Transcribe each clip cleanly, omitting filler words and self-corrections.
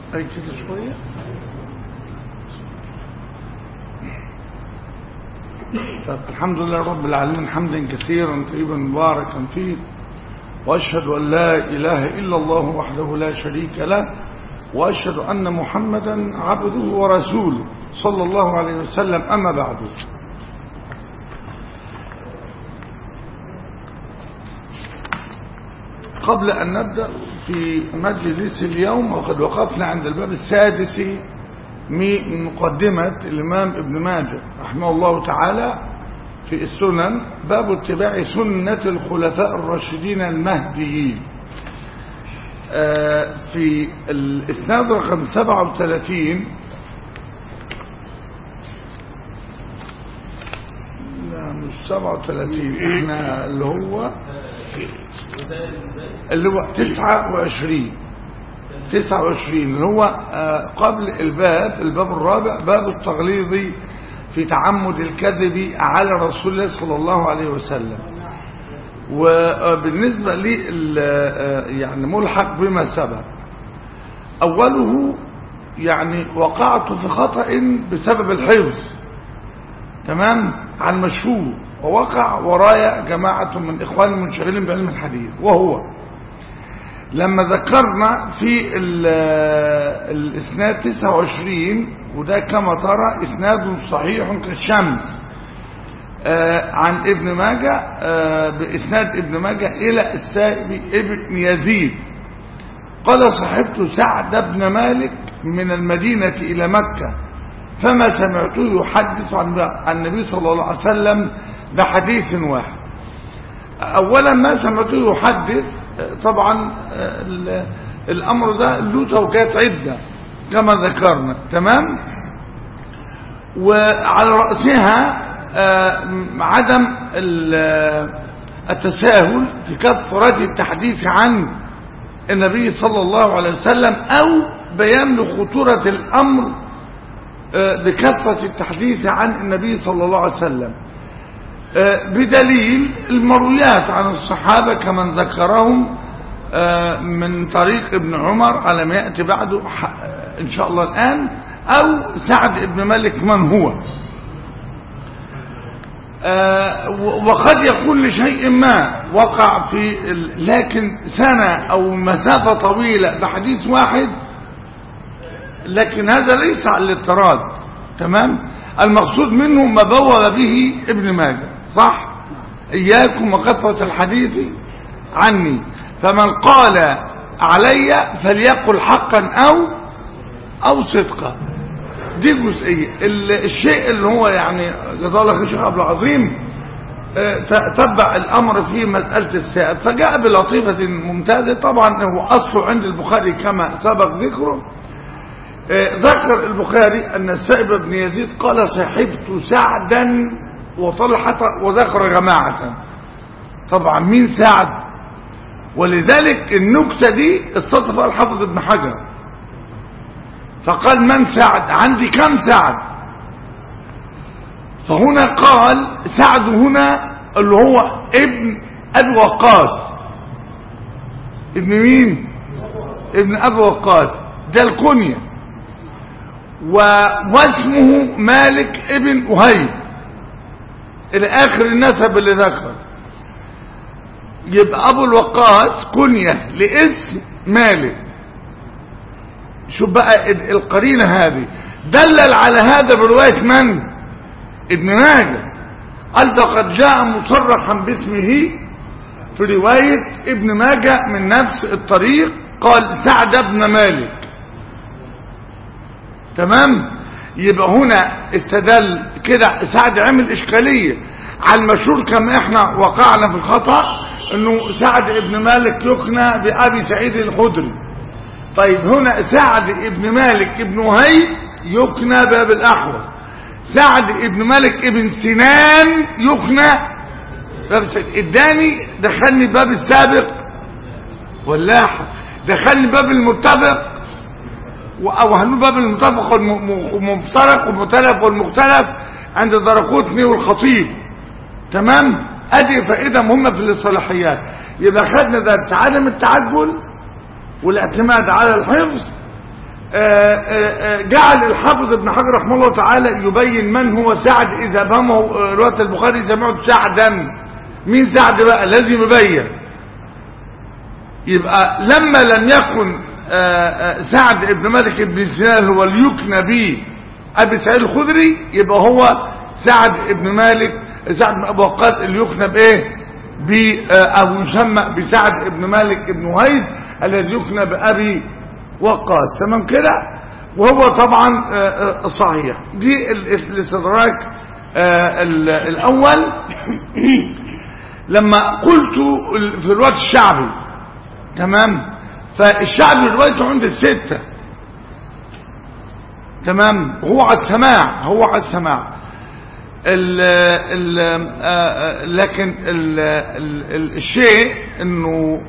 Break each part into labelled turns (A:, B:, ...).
A: أي كده شوية. طب الحمد لله رب العالمين حمدا كثيرا طيبا مباركا فيه، وأشهد أن لا إله إلا الله وحده لا شريك له، وأشهد أن محمدا عبده ورسوله صلى الله عليه وسلم. أما بعد، قبل أن نبدأ في مجلس اليوم، وقد وقفنا عند الباب السادس من مقدمة الإمام ابن ماجه رحمه الله تعالى في السنن، باب اتباع سنة الخلفاء الراشدين المهديين. في الإسناد رقم 37، لا مش 37، احنا اللي هو 29 اللي هو قبل الباب الرابع، باب التغليظ في تعمد الكذب على رسول الله صلى الله عليه وسلم. وبالنسبة لي يعني ملحق بما سبق. أوله يعني وقعت في خطأ بسبب الحفظ، تمام، عن مشهور، ووقع ورايا جماعة من إخواني المنشغلين بعلم الحديث، وهو لما ذكرنا في الإسناد 29، وده كما ترى إسناد صحيح كالشمس، عن ابن ماجه، بإسناد ابن ماجه إلى السائب ابن يزيد قال: صحبت سعد بن مالك من المدينة إلى مكة، فما سمعته يحدث عن النبي صلى الله عليه وسلم بحديث واحد. أولا ما سمعته يحدث، طبعا الأمر ده له توجيهات عدة كما ذكرنا، تمام، وعلى رأسها عدم التساهل في كثرة التحديث عن النبي صلى الله عليه وسلم، أو بيان لخطورة الأمر بكثرة التحديث عن النبي صلى الله عليه وسلم، بدليل المرويات عن الصحابة كمن ذكرهم من طريق ابن عمر على ما يأتي بعده إن شاء الله الآن، أو سعد بن مالك من هو. وقد يكون لشيء ما وقع في لكن سنة أو مسافة طويلة بحديث واحد، لكن هذا ليس على الاضطراد، تمام. المقصود منه ما بوّل به ابن ماجه، صح؟ إياكم وكثرة الحديث عني، فمن قال علي فليقل حقا أو صدقا. دي جزئية. الشيء اللي هو يعني جزاه الله خير الشيخ عبد العظيم تبع الأمر في مسألة السائب، فجاء بلطيفة ممتازة. طبعا هو أصله عند البخاري كما سبق ذكره. ذكر البخاري أن السائب بن يزيد قال: صحبت سعدا وطلحة، وذكر جماعة. طبعا مين سعد؟ ولذلك النكتة دي استطفى الحافظ ابن حجر فقال: من سعد؟ عندي كم سعد؟ فهنا قال سعد هنا اللي هو ابن أبي وقاص. ابن مين؟ ابن أبي وقاص، ده الكنية، واسمه مالك ابن أهيب إلى آخر النسب اللي ذكر. يبقى أبو الوقاص كنية لاسم مالك. شوف بقى القرينة هذه دلل على هذا برواية من؟ ابن ماجه. قال: فقد جاء مصرحا باسمه في رواية ابن ماجه من نفس الطريق، قال سعد بن مالك، تمام. يبقى هنا استدل كده سعد عمل إشكالية على المشهور كما احنا وقعنا في الخطأ، انه سعد ابن مالك يكنى بأبي سعيد الخدري. طيب هنا سعد ابن مالك ابن وهيب يكنى باب الأحوص، سعد ابن مالك ابن سنان يكنى باب الداني. دخلني باب السابق واللاحق، دخلني باب المتفق، أو هنقول باب المتفق والمفترق والمتلف والمختلف عند الدرقطني والخطيب، تمام. ادي فائده مهمه في الاصطلاحيات. يبقى خدنا درس عدم التعجل والاعتماد على الحفظ جعل الحافظ ابن حجر رحمه الله تعالى يبين من هو سعد إذا فهمه رواية البخاري سمعت سعدا. مين سعد بقى؟ لازم يبين. يبقى لما لم يكن سعد ابن مالك بن سنان هو ليكنى به أبي سعيد الخدري، يبقى هو سعد ابن مالك سعد بن أبي وقاص اللي يكنى بإيه؟ أو يسمى بسعد ابن مالك ابن وهيب الذي يكنى بأبي وقاص. تمام كده؟ وهو طبعا صحيح. دي الاستدراك الأول. لما قلت في الوقت الشعبي، تمام، فالشعبي روايته عند الستة، تمام، هو على السماع، هو على السماع. لكن الشيء انه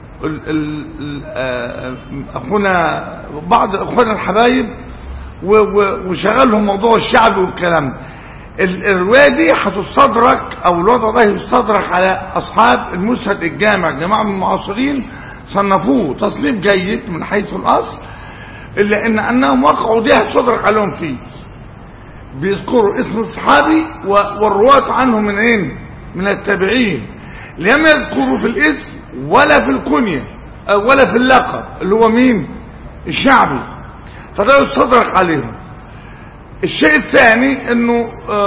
A: اخونا بعض اخونا الحبايب وشغلهم موضوع الشعب والكلام، الروايه دي هتستدرك او الوضع ده يستدرك على اصحاب المسند الجامع. جماعه من المعاصرين صنفوه تصنيف جيد من حيث الاصل، الا انهم وقعوا دي هتستدرك عليهم فيه. بيذكروا اسم الصحابي والرواة عنه من ايه؟ من التابعين. لم يذكروا في الاسم ولا في الكنية ولا في اللقب اللي هو مين؟ الشعبي. فده يستدرك عليهم. الشيء الثاني انه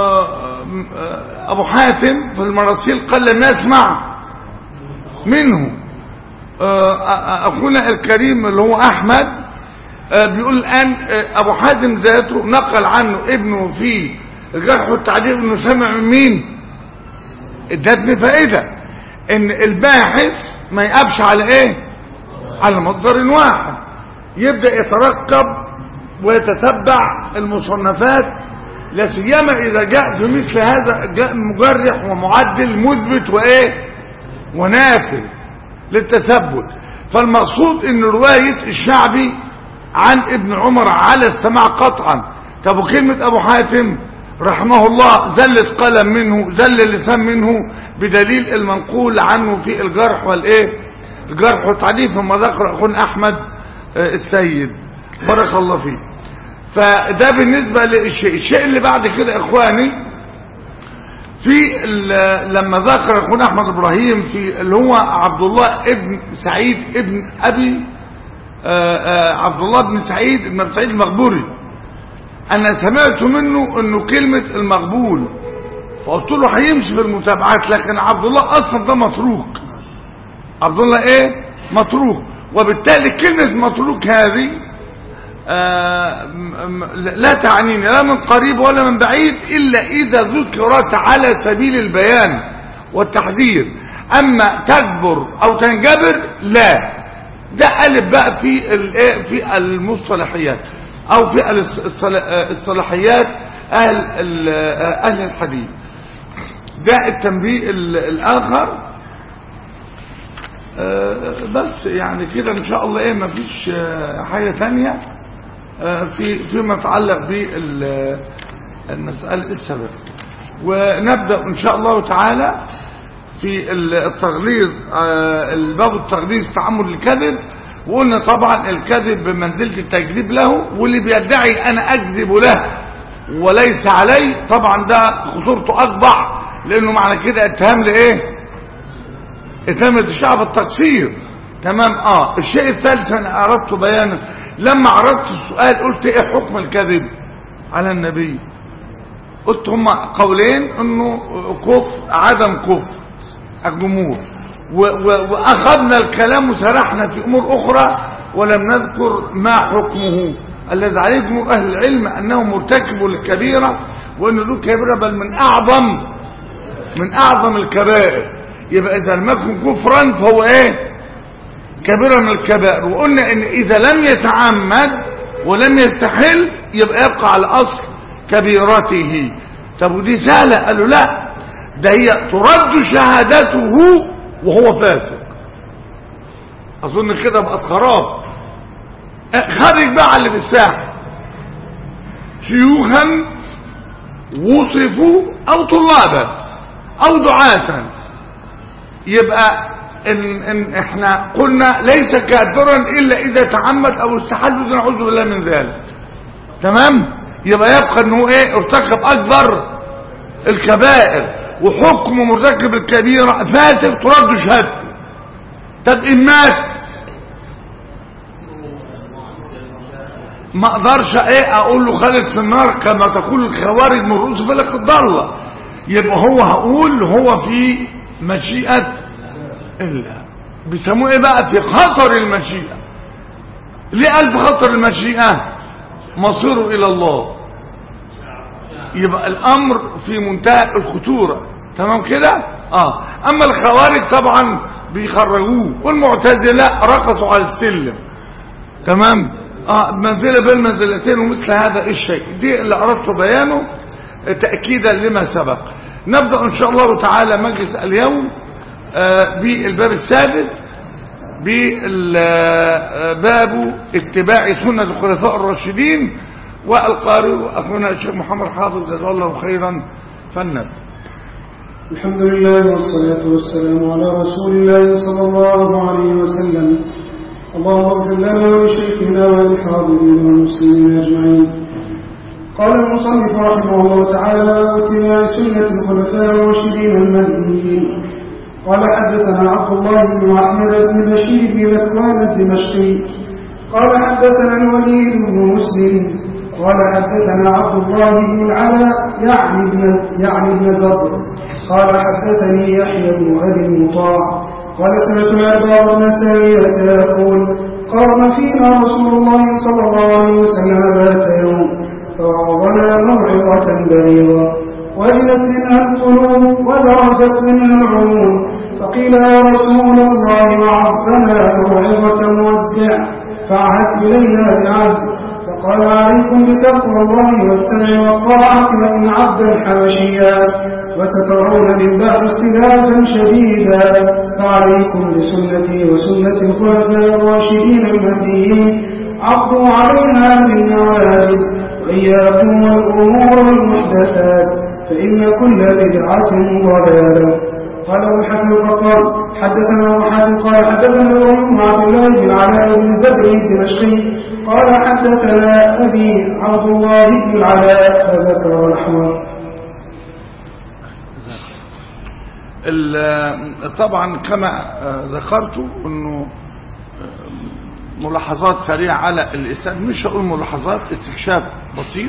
A: ابو حاتم في المراسيل قال لم يسمع منه. اخونا الكريم اللي هو احمد بيقول الآن أبو حاتم ذاته نقل عنه ابنه في الجرح والتعديل انه سمع من مين؟ ادتني فائدة ان الباحث ما يقبش على ايه؟ على مصدر واحد، يبدأ يترقب ويتتبع المصنفات، لا سيما اذا جاء في مثل هذا جاء مجرح ومعدل مثبت وايه؟ ونافذ للتثبت. فالمقصود ان رواية الشعبي عن ابن عمر على السماع قطعا. طب وكلمة ابو حاتم رحمه الله زلت قلم منه، زل اللسان منه بدليل المنقول عنه في الجرح والايه؟ الجرح والتعديل. ثم ذكر اخونا احمد السيد بارك الله فيه. فده بالنسبة للشيء. الشيء اللي بعد كده اخواني في لما ذكر اخونا احمد ابراهيم في اللي هو عبد الله ابن سعيد ابن ابي عبد الله بن سعيد بن سعيد المقبوري، انا سمعت منه انه كلمة المقبول، فقلت له هيمشي في المتابعات، لكن عبد الله اصلا ده متروك. عبد الله ايه؟ متروك. وبالتالي كلمة متروك هذه لا تعنيني لا من قريب ولا من بعيد الا اذا ذكرت على سبيل البيان والتحذير. اما تكبر او تنجبر لا، ده قالب بقى في المصطلحيات او في الصلاحيات اهل الحديث. ده التنبيه الاخر. بس يعني كده ان شاء الله ايه، مفيش حاجه ثانيه فيما يتعلق بالمساله السابقه. ونبدا ان شاء الله تعالى في التغليظ، الباب التغليظ تعمد الكذب. وقلنا طبعا الكذب بمنزلة التكذيب له، واللي بيدعي انا اكذب له وليس علي طبعا ده خطورته اقبح، لانه معنى كده اتهام لايه؟ اتهام الشعب التقصير. تمام. الشيء الثالث انا اردت بيانه لما عرضت السؤال، قلت ايه حكم الكذب على النبي؟ قلت هما قولين، انه كفر عدم كفر الجمهور، واخذنا الكلام وسرحنا في امور اخرى ولم نذكر ما حكمه الذي عليه جمهور اهل العلم انه مرتكب للكبيره، وانه له كبيره بل من اعظم الكبائر. يبقى اذا لم يكن كفرا فهو ايه؟ كبيره من الكبائر. وقلنا ان اذا لم يتعمد ولم يستحل يبقى يبقى على اصل كبيرته. طب ودي سهله؟ قالوا لا، ده هي ترد شهادته وهو فاسق. اظن كده بقت خراب. خرج بقى اللي في الساحه شيوخا وصفوا او طلابا او دعاة، يبقى إن احنا قلنا ليس كافرا الا اذا تعمد او استحل، نعوذ بالله من ذلك. تمام؟ يبقى يبقى انه ايه؟ ارتكب اكبر الكبائر، وحكم مرتكب الكبيرة فاسق ترد شهادته. طب ان مات ما اقدرش ايه اقول له خالد في النار كما تقول الخوارج من رؤوس فلك الضالة. يبقى هو هقول هو في مشيئة الله، بيسموه ايه بقى؟ في خطر المشيئة. ليه قال في خطر المشيئة؟ مصيره الى الله. يبقى الامر في منتهى الخطورة. تمام كده؟ اما الخوارج طبعا بيخرجوه، والمعتزلة رقصوا على السلم. تمام؟ منزلة بين منزلتين ومثل هذا الشيء. دي اللي اردت بيانه تأكيدا لما سبق. نبدأ ان شاء الله تعالى مجلس اليوم بالباب السادس، بباب اتباع سنة الخلفاء الراشدين، والقارئ اخونا الشيخ محمد حافظ جزاه الله خيرا. فلنبدأ.
B: الحمد لله والصلاة والسلام على رسول الله صلى الله عليه وسلم. اللهم اغفر لنا ولشيخنا وللحاضرين والمسلمين اجمعين. قال المصنف رحمه الله تعالى: اتباع سنة الخلفاء الراشدين المهديين. قال حدثنا عبد الله بن احمد بن بشير بن ذكوان الدمشقي قال حدثنا الوليد بن مسلم قال حدثنا عبد الله بن العلاء يعني ابن زبر قال حدثني يحيى بن ابي المطاع قال سمعت العباد بن سرية يقول: قام فينا رسول الله صلى الله عليه وسلم ذات يوم فوعظنا موعظة بليغة وجلت منها القلوب وذرفت منها العيون، فقيل: يا رسول الله وعظنا موعظة مودع فعهد إلينا بعهد. فقال: عليكم بتقوى الله والسمع والطاعة وإن عبدا حبشيا، وسترون من بعد اختلافا شديدا، فعليكم بسنتي وسنة الخلفاء الراشدين المهديين، عضوا عليها بالنواجذ، وإياكم والأمور المحدثات، فإن كل بدعة ضلالة. قال ابو الحسن فقال: حدثنا محمد قال حدثنا ابراهيم عبد الله بن علاء بن زبر الدمشقي قال حدثنا ابي عبد الله بن العلاء فذكر نحوه.
A: طبعا كما ذكرت انه ملاحظات سريعه على الاسناد، مش هقول ملاحظات، استكشاف بسيط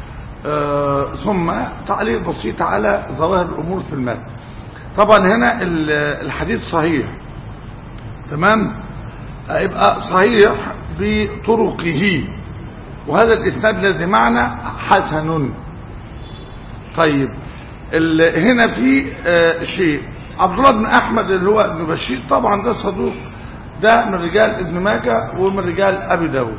A: ثم تعليق بسيط على ظواهر الامور في المتن. طبعا هنا الحديث صحيح، تمام، يبقى صحيح بطرقه، وهذا الاسناد الذي معنا حسن. طيب هنا في شيء، عبد الله بن احمد اللي هو ابن بشير طبعا ده صدوق، ده من رجال ابن ماجه ومن رجال ابي داود.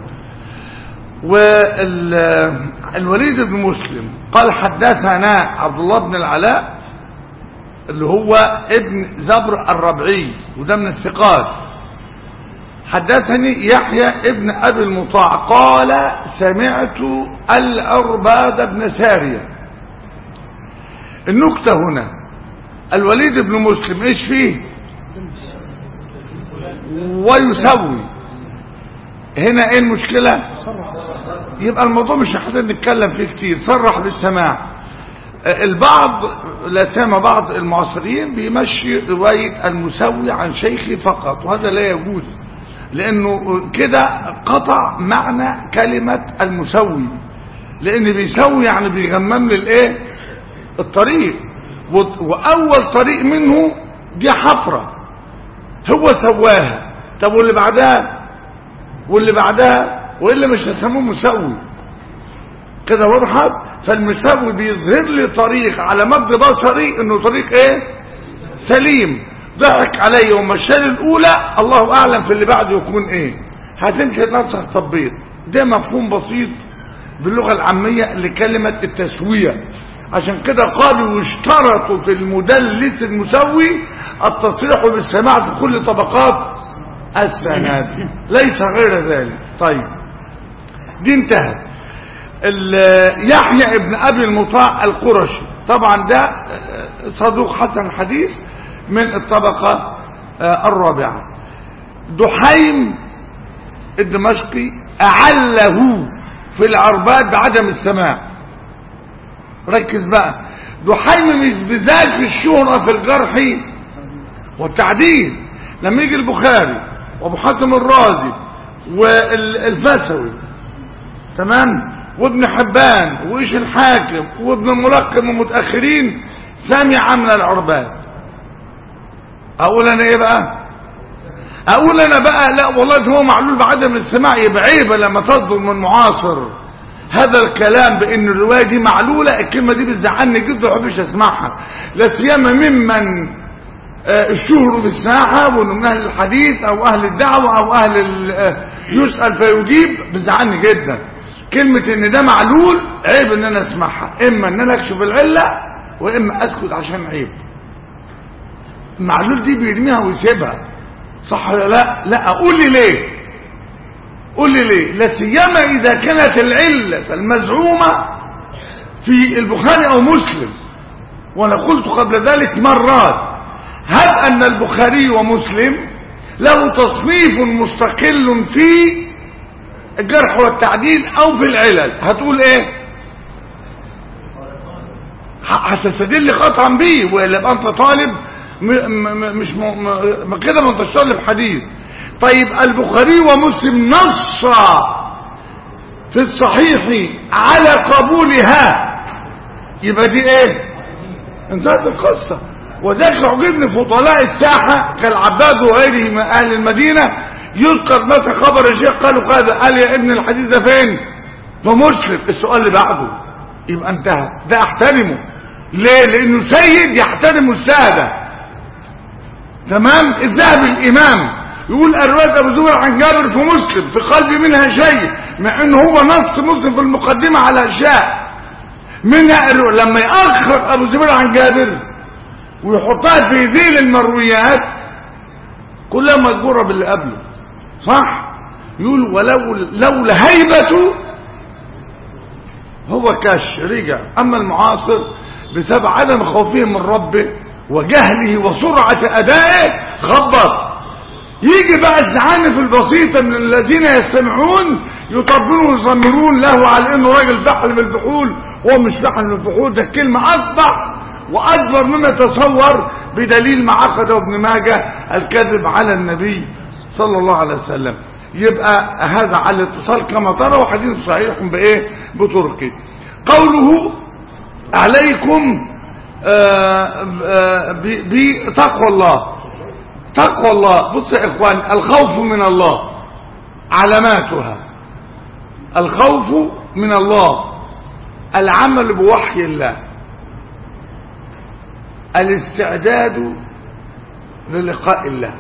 A: والوليد بن مسلم قال حدثنا عبد الله بن العلاء اللي هو ابن زبر الربعي وده من الثقات. حدثني يحيى ابن ابي المطاع قال سمعت العرباد بن سارية. النكتة هنا الوليد بن مسلم ايش فيه؟ ويسوي. هنا ايه المشكلة؟ يبقى الموضوع مش هنحتاج نتكلم فيه كتير، صرح بالسماع. البعض لا سمع بعض المعاصرين بيمشي رواية المسوي عن شيخي فقط، وهذا لا يجوز، لانه كده قطع معنى كلمة المسوي، لان بيسوي يعني بيغمم للايه؟ الطريق، واول طريق منه دي حفرة هو سواها. طب واللي بعدها واللي بعدها والا مش هسموه مسوي كده، وضحت؟ فالمسوي بيظهر لي طريق على مد بصري انه طريق ايه؟ سليم، ضحك علي ومشاني الاولى، الله اعلم في اللي بعده يكون ايه، هتمشي نفسك تطبيق. ده مفهوم بسيط باللغة العامية لكلمة التسوية. عشان كده قالوا يشترط في المدلس المسوي التصريح بالسماع في كل طبقات السند، ليس غير ذلك. طيب دي انتهت. يحيى ابن ابي المطاع القرشي طبعا ده صدوق حسن الحديث من الطبقة الرابعة، دحيم الدمشقي أعله في العربات بعدم السماع. ركز بقى، دحيم مش بذات الشهرة في الجرح والتعديل. لما يجي البخاري وابو حاتم الرازي والفسوي تمام وابن حبان وايش الحاكم وابن الملقم ومتأخرين سمع من العربات، اقول انا ايه بقى؟ اقول انا بقى لا والله هو معلول بعدم السماع، يبقى عيبه لما تصدر من معاصر هذا الكلام بان الروايه دي معلوله. الكلمه دي بتزعلني جدا ما بحبش اسمعها، لا سيما ممن الشهر في الساحه وانه من اهل الحديث او اهل الدعوه او اهل يسال فيجيب. بتزعلني جدا كلمه ان ده معلول، عيب ان انا اسمعها، اما ان انا اكشف العله واما اسكت عشان عيب. المعلول دي بيرميها ويسيبها، صح ولا لا؟ لا، قول لي ليه، قول لي ليه، لا سيما اذا كانت العله المزعومه في البخاري او مسلم. وانا قلت قبل ذلك مرات، هل ان البخاري ومسلم له تصنيف مستقل في الجرح والتعديل او في العلل؟ هتقول ايه؟ هتستدل قطعا بيه، والا يبقى انت طالب مش كده ما انتش طالب حديث. طيب البخاري ومسلم نص في الصحيح على قبولها، يبقى دي ايه؟ انتهت القصه. وذلك عجبني فضلاء الساحه كالعباد وغيره من اهل المدينه، يذكر متى خبر الشيخ قالوا كذا، قال يا ابن الحديث ده فين؟ فمسلم. السؤال اللي بعده يبقى انتهى، ده احترمه. ليه؟ لانه سيد يحترم الساده. تمام. الذهبي الامام يقول الرواية ابو زبير عن جابر في مسلم في قلبي منها شيء، مع انه هو نص مسلم في المقدمه على اشياء منها. لما يأخر ابو زبير عن جابر ويحطها في ذيل المرويات كلها مذكوره باللي قبله، صح؟ يقول لولا هيبته هو كش رجع. اما المعاصر بسبب عدم خوفه من ربه وجهله وسرعه ادائه خبط. يجي بقى الزعانف البسيطه من الذين يستمعون يطبلون ويزمرون له على انه راجل فحل من الفحول، وهو مش فحل من الفحول، ده الكلمه اصبح واكبر مما تصور، بدليل ما عقده ابن ماجه الكذب على النبي صلى الله عليه وسلم. يبقى هذا على الاتصال كما ترى، وحديث صحيح بايه؟ بطرقه. قوله عليكم بتقوى الله. تقوى الله، بص يا اخوان، الخوف من الله علاماتها: الخوف من الله، العمل بوحي الله، الاستعداد للقاء الله.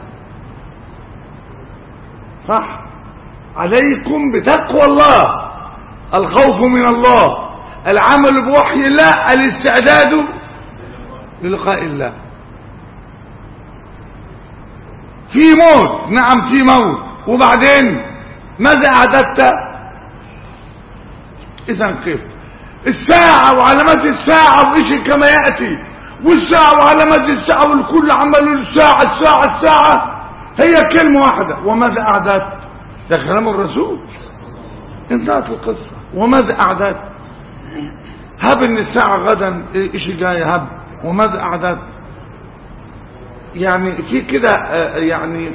A: صح؟ عليكم بتقوى الله، الخوف من الله، العمل بوحي الله، الاستعداد للقاء الله. في موت، نعم في موت، وبعدين ماذا أعددت؟ إذا كيف الساعة وعلامات الساعة وإيش كما يأتي، والساعة وعلامات الساعة والكل عملوا الساعة الساعة الساعة، هي كلمة واحدة. وماذا أعددت؟ ده كلام الرسول، انتهت القصة. وماذا أعددت؟ هب ان الساعة غدا إيش جاي، هب. وماذا أعددت؟ يعني في كده يعني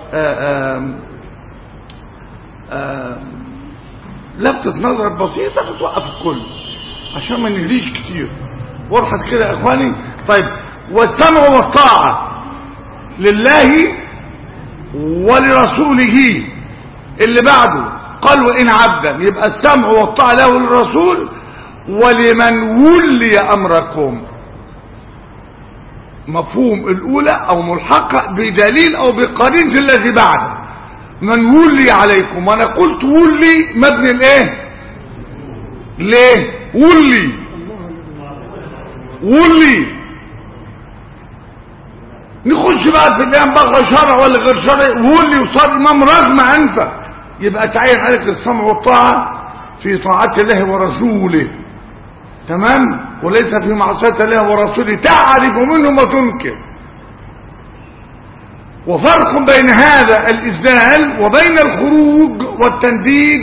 A: لفتة نظر بسيطة بتوقف الكل عشان ما نهليش كتير. وضحت كده يا اخواني؟ طيب، والسمع والطاعة لله ولرسوله. اللي بعده قال وإن عبدا، يبقى السمع والطاعة له وللرسول ولمن ولي أمركم. مفهوم الأولى أو ملحقة بدليل أو بقرينة الذي بعده، من ولي عليكم. وأنا قلت ولي مبني الإيه؟ ليه؟ ولي نخش بقى في الأيام بقى شرع ولا غير شرع، ولي وصار إمام رغم أنفه، يبقى تعين عليك السمع والطاعة في طاعة الله ورسوله. تمام؟ وليس في معصية الله ورسوله تعرف منه ما تنكر. وفرق بين هذا الإسدال وبين الخروج والتنديد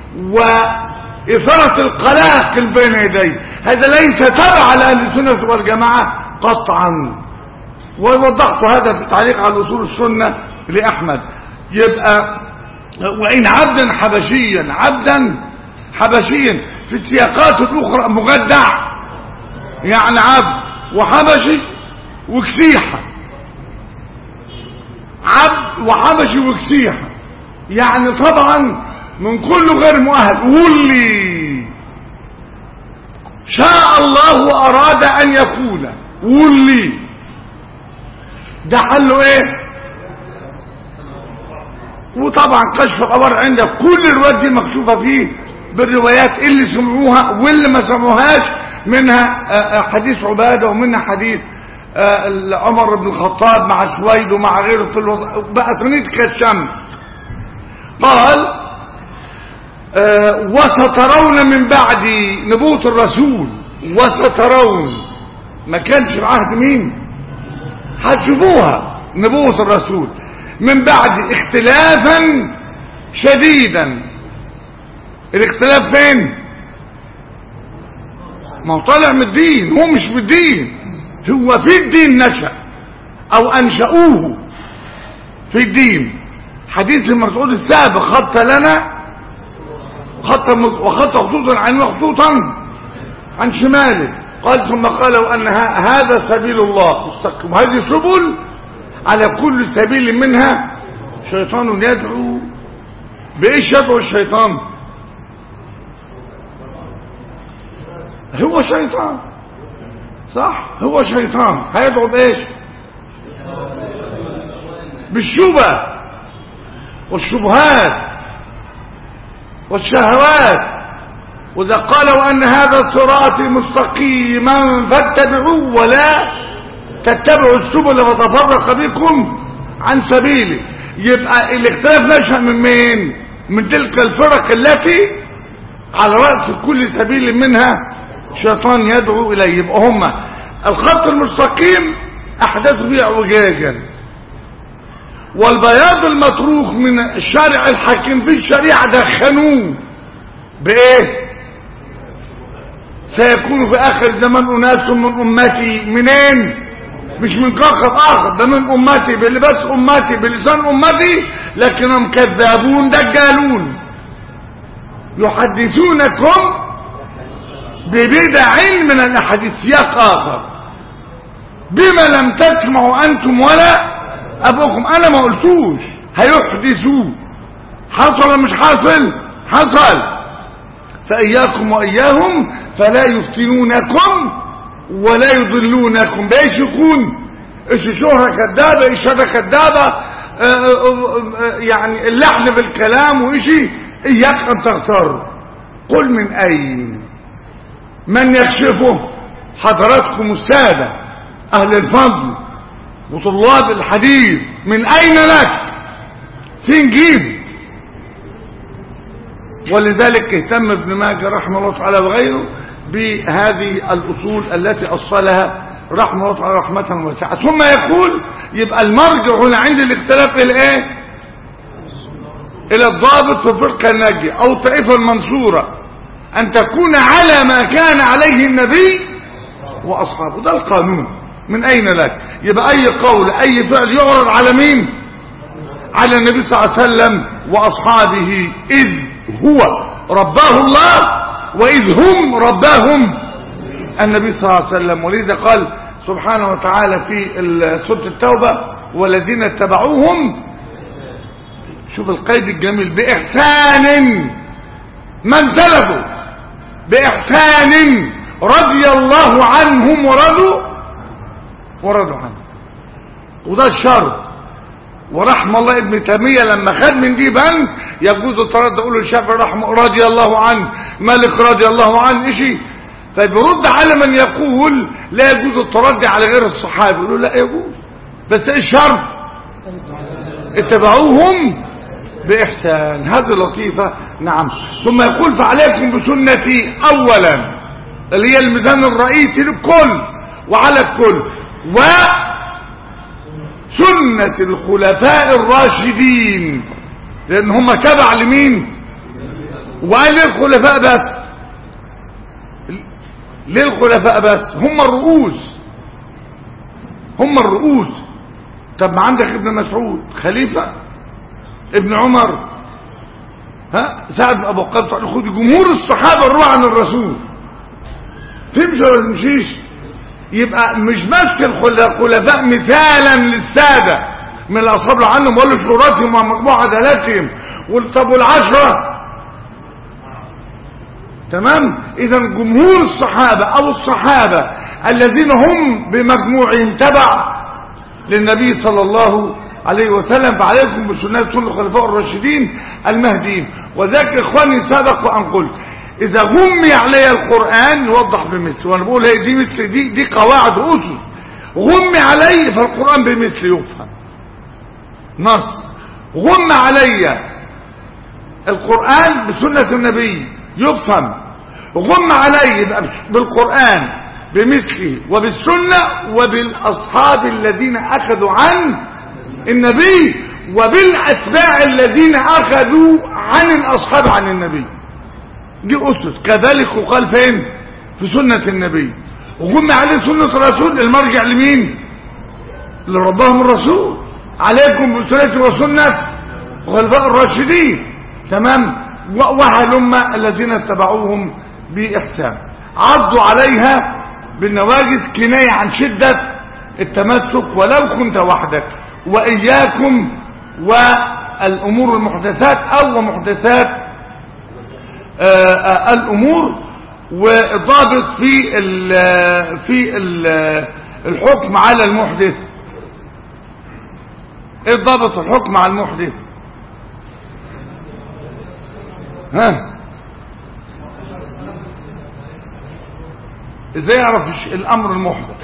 A: وإثارة القلاقل بين يديه. هذا ليس تبع لأهل السنة والجماعة قطعا، ووضحت هذا في تعليق على أصول السنة لأحمد. يبقى وإن عبدا حبشيا في السياقات الأخرى مجدع، يعني عبد وحبشي وكسيحة، عبد وحبشي وكسيحة، يعني طبعا من كل غير مؤهل. واللي شاء الله وأراد أن يكون واللي ده حله ايه؟ وطبعا كشف الخبر عندك كل الروايات دي مكشوفة فيه بالروايات اللي سمعوها واللي ما سمعوهاش، منها حديث عبادة ومنها حديث عمر بن الخطاب مع سويد ومع غيره في بأسانيد كالشمس. قال وسترون من بعد نبوة الرسول، وسترون ما كانش بعهد مين؟ هتشوفوها نبوة الرسول من بعد اختلافا شديدا. الاختلاف فين؟ ما هو طالع من الدين، هو مش بالدين، هو في الدين نشأ او انشأوه في الدين. حديث المسعود السابق خط لنا وخط خطوطا عن خطوطا عن شماله، قال ثم قالوا ان هذا سبيل الله مستقيم، هذه سبل على كل سبيل منها شيطان يدعو. بايش يدعو الشيطان؟ هو شيطان، صح، هو شيطان هيدعو بايش؟ بالشبه والشبهات والشهوات. وإذا قالوا أن هذا صراطي مستقيما فاتبعوه ولا تتبعوا السبل فتفرق بكم عن سبيله. يبقى الاختلاف نشأ من مين؟ من تلك الفرق التي على رأس كل سبيل منها شيطان يدعو إليه. يبقى هم الخط المستقيم أحدثوا فيه اعوجاجا، والبياض المتروك من الشارع الحكيم في الشريعة دخنوه بإيه؟ سيكون في آخر زمان أناس من أمتي. منين؟ مش من كوكب آخر، ده من أمتي بلباس أمتي بلسان أمتي، لكنهم كذابون دجالون يحدثونكم ببدع من الأحاديث. سياق آخر بما لم تسمعوا أنتم ولا أبوكم، أنا ما قلتوش، هيحدثوا. حصل مش حاصل؟ حصل. فإياكم وإياهم فلا يفتنونكم ولا يضلونكم. بايش يكون؟ ايش شهرة كذابة، اشارة كذابة، يعني اللحن بالكلام وإشي. إياك أن تغتر. قل من أين؟ من يكشفه؟ حضراتكم السادة أهل الفضل وطلاب الحديث. من أين لك؟ سنجيب. ولذلك اهتم ابن ماجه رحمه الله تعالى وغيره بهذه الأصول التي أصلها رحمه الله تعالى رحمة واسعة. ثم يقول يبقى المرجع هنا عند الاختلاف إلى إيه؟ إلى الضابط في الفرقة الناجية أو الطائفة المنصورة أن تكون على ما كان عليه النبي وأصحابه. ده القانون. من أين لك؟ يبقى أي قول أي فعل يعرض على مين؟ على النبي صلى الله عليه وسلم وأصحابه، إذ هو رباه الله وإذ هم رباهم النبي صلى الله عليه وسلم. ولذا قال سبحانه وتعالى في سورة التوبة والذين اتبعوهم، شوف القيد الجميل، بإحسان من سلفوا بإحسان رضي الله عنهم ورضوا عنه. وده الشرط. ورحم الله ابن تيمية لما خد من دي بند يجوز التردد، يقول الشافعي رحمه رضي الله عنه، مالك رضي الله عنه إشي، فبيرد على من يقول لا يجوز التردد على غير الصحابة، يقولوا لا يجوز، بس ايه الشرط؟ اتبعوهم بإحسان. هذه لطيفة. نعم. ثم يقول فعليكم بسنتي أولا، اللي هي الميزان الرئيسي للكل وعلى الكل، سنة الخلفاء الراشدين، لان هم تبع لمين؟ وقال ليه الخلفاء بس؟ ليه الخلفاء بس؟ هم الرؤوس، هم الرؤوس. طب ما عندك ابن مسعود خليفة، ابن عمر، سعد بن ابو وقاص، خد جمهور الصحابة الروح عن الرسول، تمشي ولا تمشيش؟ يبقى مش بس الخلفاء مثالا للسادة من الاصحاب اللي عنهم ولا شوراتهم ومجموع عدالاتهم، طب والعشرة؟ تمام. اذا جمهور الصحابة او الصحابة الذين هم بمجموعهم تبع للنبي صلى الله عليه وسلم، فعليكم بسنة سنة الخلفاء الراشدين المهديين. وذاك اخواني سبق وان قلت اذا غمي علي القرآن يوضح بمثل، وانا بقول هي دي مثل دي قواعد اسس، غمي علي فالقرآن بمثل يفهم نص، غم علي القرآن بسنة النبي يفهم، غم علي بالقرآن بمثله وبالسنة وبالأصحاب الذين أخذوا عن النبي وبالأتباع الذين أخذوا عن الأصحاب عن النبي. دي أسس. كذلك وقال فين؟ في سنة النبي. وغم عليه سنة الرسول، المرجع لمين؟ لربهم الرسول. عليكم بسنة وسنة خلفاء الراشدين. تمام. وهلم الذين اتبعوهم بإحسان، عضوا عليها بالنواجذ كناية عن شدة التمسك ولو كنت وحدك، وإياكم والأمور المحدثات أو محدثات الأمور. وضابط في الحكم على المحدث، ايه ضابط الحكم على المحدث؟ ازاي يعرف الامر المحدث؟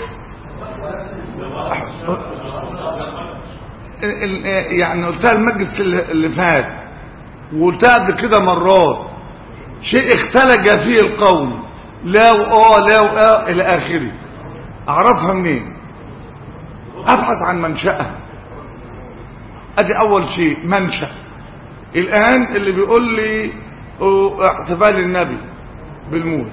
A: يعني قلتها المجلس اللي فات وقلتها قبل كده مرات، شيء اختلج فيه القول لا لا الى اخره، اعرفها منين؟ ابحث عن منشأها. ادي اول شيء منشأ. الان اللي بيقول لي احتفال النبي بالموت،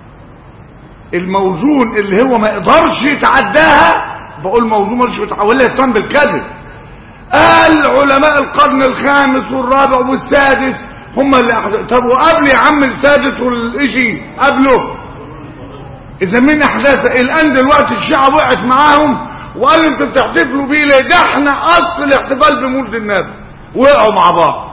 A: الموزون اللي هو ما يقدرش يتعداها، بقول موزون ما يقدرش يتعداها ولا يتم بالكذب. قال علماء القرن الخامس والرابع والسادس هم اللي طب وقبل يا عم السادس والاشي قبله؟ اذا مين احداث؟ الان دلوقتي الشيعة وقعت معاهم وقالوا انتوا بتحتفلوا بيه ليه؟ ده احنا اصل الاحتفال بمولد النبي، وقعوا مع بعض.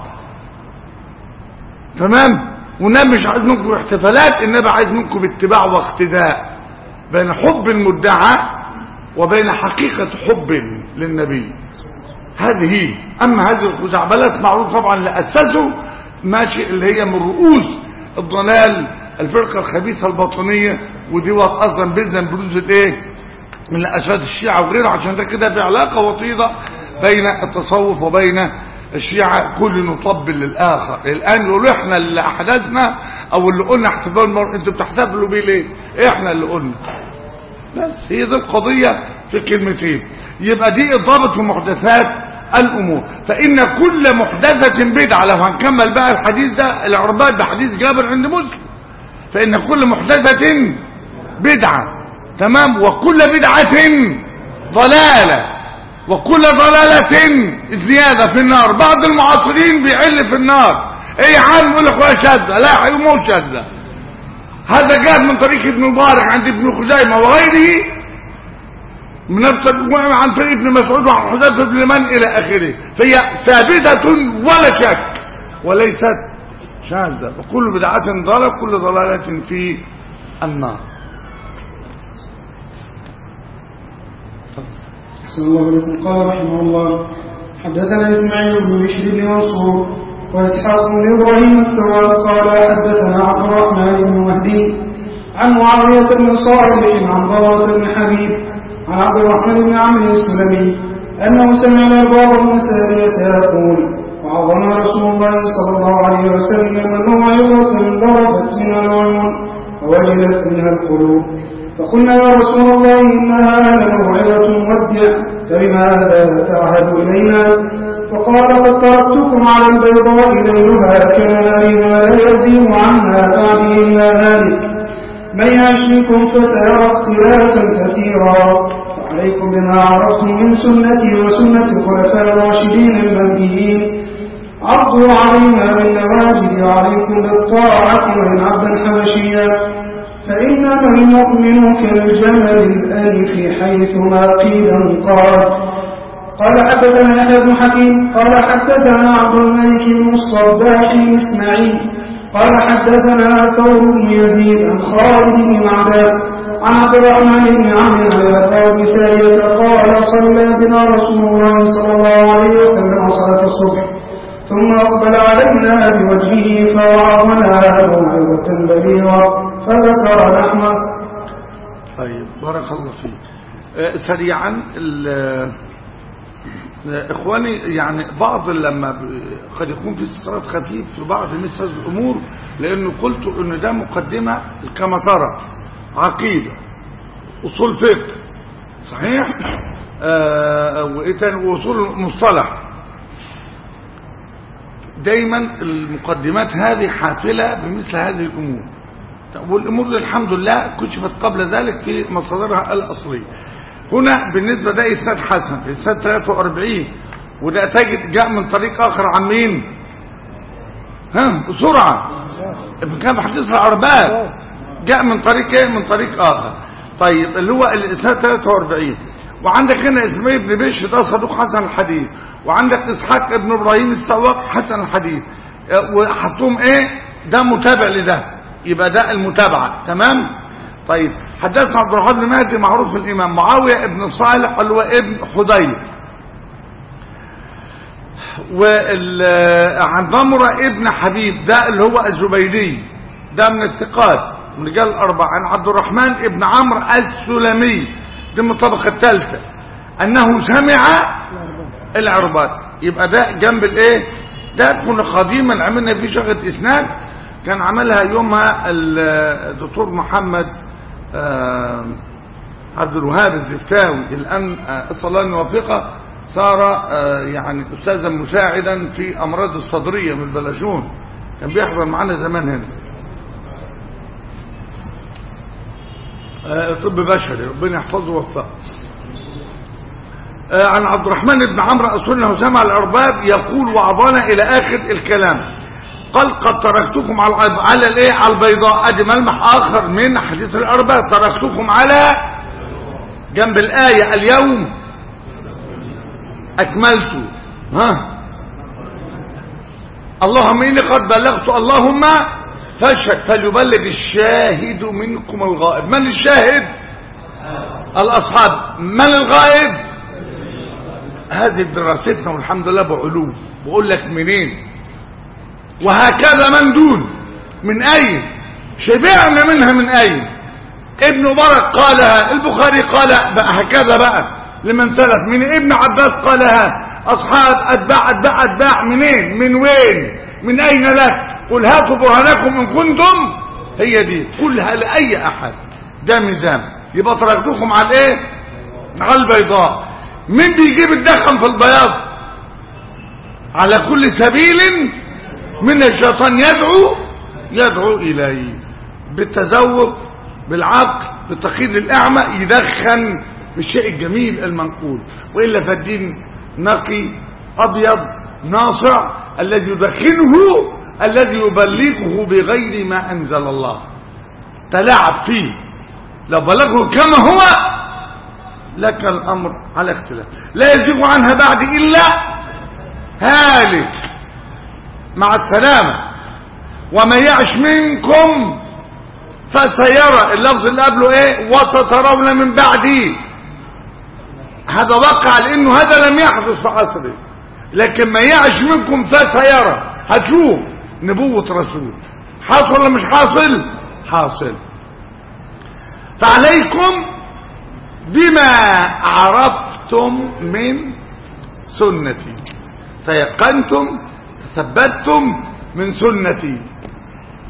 A: تمام. والنبي مش عايز منكم احتفالات، النبي عايز منكم اتباع واقتداء بين حب المدعى وبين حقيقة حب للنبي. هذه اما هذه الخزعبلات معروف طبعا اللي اسسوا ماشي اللي هي من رؤوس الضلال الفرقة الخبيثة الباطنية، ودي اصلا باذن بروز الايه من الاشاد الشيعة وغيره. عشان ده كده في علاقة وطيدة بين التصوف وبين الشيعة، كل نطبل للآخر. الآن يقولوا احنا اللي احدثنا او اللي قلنا احتفال المرء، انتوا بتحتفلوا بيه ليه؟ احنا اللي قلنا. بس هي دي القضية في كلمتين. يبقى دي اضافة في محدثات الامور. فان كل محدثة بدعة، لو هنكمل بقى الحديث ده العربات بحديث جابر عند مسلم، فان كل محدثة بدعة. تمام. وكل بدعة ضلالة، وكل ضلالة زيادة في النار. بعض المعاصرين بيعل في النار. ايه يا عم يقول لك ولا شاذة، لا حيومه شاذة. هذا جاء من طريق ابن مبارك عند ابن خزيمة وغيره، من عن طريق ابن مسعود وعن حذيفة بن اليمان الى اخره. فهي ثابتة ولا شك وليست شاذة. وكل بدعة ضلالة، كل ضلالة في النار.
B: أحسن الله عليكم. قال رحمه الله: حدثنا إسماعيل بن بشر بن منصور وإسحاق بن إبراهيم السواد قال حدثنا عبد الرحمن بن مهدي عن معاوية بن صالح عن ضرة بن حبيب عن عبد الرحمن بن عمرو السلمي أنه سمع الأرباب بن سارية يقول: وعظنا رسول الله صلى الله عليه وسلم موعظة ضربت منها العيون ووجلت منها القلوب، فقلنا: يا رسول الله إنها لموعظة مودع، فبماذا تعهد إلينا؟ فقال قد تركتكم على البيضاء ليلها كنهارها لا يزيغ عنها بعدي إلا هالك من يعش منكم فسيرى اختلافا كثيرا وعليكم بما عرفتم من سنتي وسنة الخلفاء الراشدين المهديين عضوا عليها بالنواجذ وعليكم بالطاعة وإن عبدا حبشيا فإنما المؤمن كالجمل الآلف حيثما قيل قال حدثنا يحيى بن حكيم قال حدثنا عبد الملك بن الصباح الإسماعيلي قال حدثنا ثور بن يزيد عن خالد بن معدان عن عبد الرحمن بن عمرو على أبي سارية قال صلى بنا رسول الله صلى الله عليه وسلم صلاة الصبح ثم أقبل علينا بوجهه فوعظنا موعظة بليغة فذكر نحمه.
A: طيب بارك الله فيك. سريعا إخواني يعني بعض لما قد يكون في استطراد خفيف في بعض مثل هذه الأمور لأنه قلت أن ده مقدمة كما ترى عقيدة أصول فقه صحيح وإيه تاني وأصول مصطلح. دايما المقدمات هذه حافلة بمثل هذه الأمور والأمور الحمد لله كشفت قبل ذلك في مصادرها الأصلية. هنا بالنسبة ده إسناد حسن إسناد 43 وده تجد جاء من طريق آخر عن مين بسرعة ابن كان بحديث العربات جاء من طريق ايه من طريق آخر. طيب اللي هو الإسناد 43 وعندك هنا اسماعيل بن بشر ده صدوق حسن الحديث وعندك إسحاق ابن إبراهيم السواق حسن الحديث وحطوهم ايه ده متابع لده يبقى ده المتابعة تمام. طيب حدثنا عبد الرحمن بن مهدي معروف الإمام معاوية ابن صالح اللي هو ابن حدير وعن ضمرة ابن حبيب ده اللي هو الزبيدي ده من الثقات من رجال الأربعة. عن عبد الرحمن ابن عمرو السلمي ده من الطبقة الثالثة أنه سمع العربات يبقى ده جنب الايه ده كنا قديما عملنا فيه شغلة إسناد كان عملها يومها الدكتور محمد عبد الوهاب الزفتاوي الآن أسأل الله أن يوفقه صار يعني أستاذا مساعدا في أمراض الصدرية من البلاشون كان بيحضر معنا زمان هنا طب بشري ربنا يحفظه ووفقه. عن عبد الرحمن بن عمرو أنه سمع الأرباب يقول وعظنا إلى آخر الكلام قال قد تركتكم على الايه على البيضاء ادي ملمح اخر من حديث الاربعه تركتكم على جنب الايه اليوم اكملت اللهم اني قد بلغت اللهم فاشهد فليبلغ الشاهد منكم الغائب. من الشاهد الاصحاب من الغائب هذه دراستنا والحمد لله بعلوم بقول لك منين وهكذا من دون من أين شبعنا منها من أين ابن مبارك قالها البخاري قال بقى هكذا بقى لمن سلف من ابن عباس قالها أصحاب أتباع منين من وين من أين لك قل هاتوا برهانكم إن كنتم هي دي قلها لأي أحد ده ميزان. يبقى تركتكم على الايه على البيضاء. مين بيجيب الدخن في البياض على كل سبيل من الشيطان يدعو إليه بالتذوق بالعقل بالتقييد الأعمى يدخن بالشيء الجميل المنقول وإلا فالدين نقي أبيض ناصع الذي يدخنه الذي يبلغه بغير ما أنزل الله تلاعب فيه لو بلغه كما هو لك الأمر على اختلاف لا يزيغ عنها بعد إلا هالك مع السلامة ومن يعش منكم فسيرى اللفظ اللي قبله ايه وسترون من بعدي هذا وقع لانه هذا لم يحدث في عصره لكن من يعش منكم فسيرى هتشوف نبوة رسول حاصل ولا مش حاصل حاصل. فعليكم بما عرفتم من سنتي فيقنتم ثبتتم من سنتي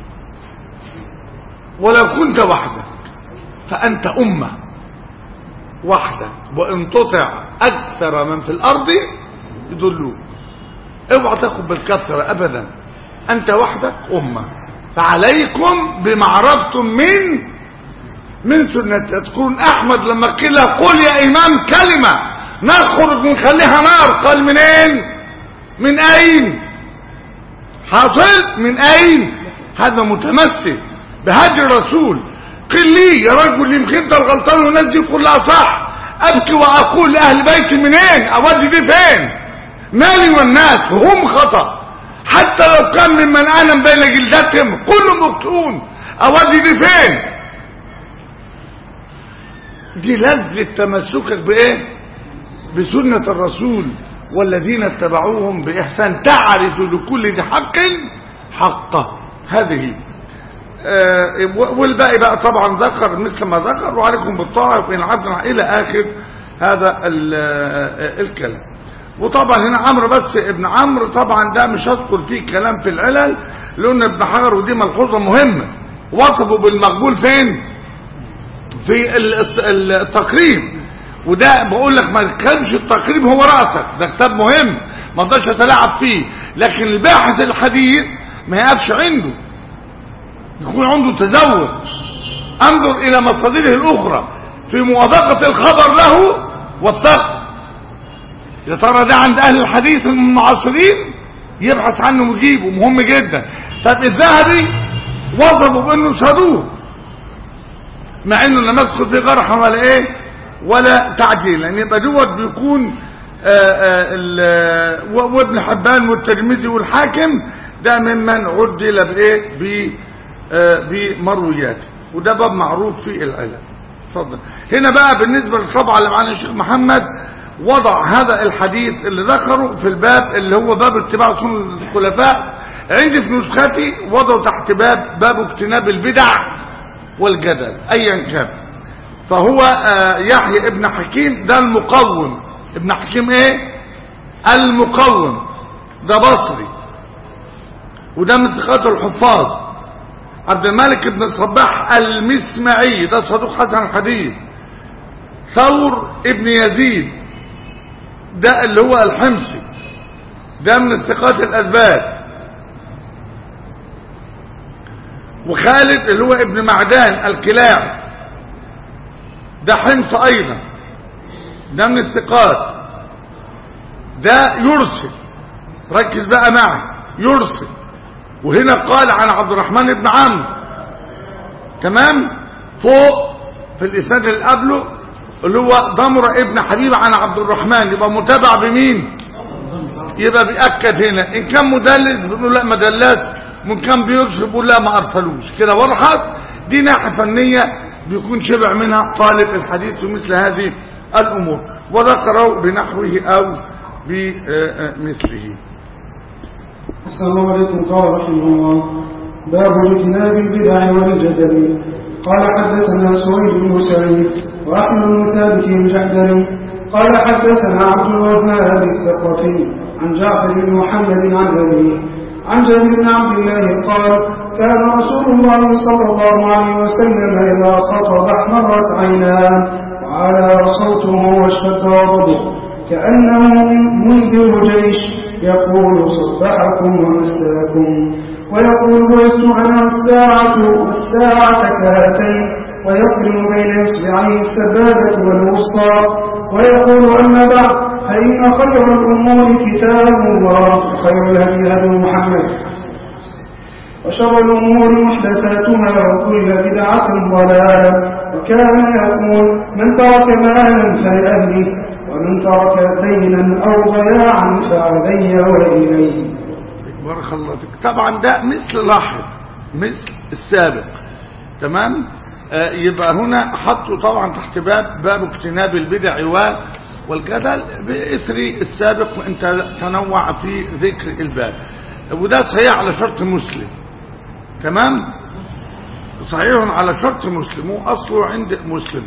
A: ولو كنت وحدك فأنت أمة وحدك، وإن تطع أكثر من في الأرض يضلوك. اوعى تاخد بالكثرة أبدا، أنت وحدك أمة، فعليكم بما عرفتم من سنة. تكون أحمد لما قيل قل يا إمام كلمة نخرج ونخليها نار، قال من أين حاصل؟ من أين؟ هذا متمثل بهدي الرسول. قل لي يا رجل يمكن انت الغلطان والناس دي كلها صح، ابكي واقول لاهل بيتي منين؟ اودي دي فين؟ مالي والناس هم خطأ، حتى لو كان ممن اعلم بين جلدتهم كلهم مقتون، اودي دي فين؟ دي لذة تمسكك بايه؟ بسنة الرسول والذين اتبعوهم بإحسان، تعرف لكل ذي حق حقه. هذه والباقي بقى طبعا ذكر مثل ما ذكر، وعليكم بالطاعة وإن عبدنا إلى آخر هذا الكلام. وطبعا هنا عمرو، بس ابن عمرو طبعا ده مش هذكر فيه كلام في العلل، لأن ابن حجر ودي ملحوظة مهمة، وصفوا بالمقبول فين؟ في التقريب. وده بقول لك ما تكلمش التقريب هو رأسك، ده كتاب مهم ما تقدرش تتلاعب فيه، لكن الباحث الحديث ما يقفش عنده، يكون عنده تزود، انظر الى مصادره الاخرى في موافقة الخبر له والثقة. يا ترى ده عند اهل الحديث المعاصرين يبحث عنه ويجيبه، مهم جدا. طب الذهبي وصفه بانه صدوق، مع انه لم يدخل في جرح ولا ايه ولا تعديل، لان يبقى دوت بيكون وابن حبان والترمذي والحاكم ده ممن عدل بايه بمروياته، وده باب معروف في العلم. اتفضل. هنا بقى بالنسبه للطبعه اللي معانا الشيخ محمد وضع هذا الحديث اللي ذكره في الباب اللي هو باب اتباع سنة الخلفاء. عندي في نسختي وضعوا تحت باب اجتناب البدع والجدل ايا كان. فهو يحيى ابن حكيم ده المقوم. ابن حكيم ايه؟ المقوم، ده بصري، وده من ثقات الحفاظ. عبد الملك بن الصباح المسمعي ده صدوق حسن الحديث. ثور ابن يزيد ده اللي هو الحمصي ده من الثقات الأثبات. وخالد اللي هو ابن معدان الكلاعي ده حمص ايضا، ده من الثقات. ده يرسل، ركز بقى معي، يرسل. وهنا قال عن عبد الرحمن بن عمرو، تمام، فوق في الاسناد اللي قبله اللي هو ضمرة ابن حبيب عن عبد الرحمن، يبقى متابع بمين؟ يبقى بيأكد هنا. ان كان مدلس بنقول لا ما دلس، من كان بيكذب بنقول لا ما ارسلوش. كده وضحت. دي ناحية فنية بيكون شبع منها طالب الحديث ومثل هذه الامور، وذكروا بنحوه او بمثله.
B: السلام عليكم. قال رحمه الله: باب اجتناب البدع والجدل. قال حدثنا سويد بن سعيد واحمد بن ثابت الجحدري قال حدثنا عبد الوهاب الثقفي عن جعفر بن محمد عن أبيه عن جابر بن عبد الله قال: كان رسول الله صلى الله عليه وسلم إذا خطب احمرت عيناه وعلى صوته واشتد غضبه كأنه منذر جيش يقول: صبحكم ومساكم، ويقول: بعثت أنا والساعة كهاتين، ويقرن بين إصبعيه السبابة والوسطى، ويقول: أما بعد، فإن خير الأمور كتاب الله، وخير الهدي هدي محمد، وشر الأمور محدثاتها، وكل بدعة ضلالة. وكان يقول: من ترك مالا فلأهله، ومن ترك دينا أو ضياعا فعلي وإليه.
A: بارك الله فيك. طبعا ده مثل لاحظ مثل السابق، تمام. يبقى هنا حطوا طبعا تحت باب اجتناب البدع والجدل بإثر السابق، وانت تنوع في ذكر الباب. وده صحيح على شرط مسلم، تمام، صحيح على شرط مسلم، وأصله عند مسلم.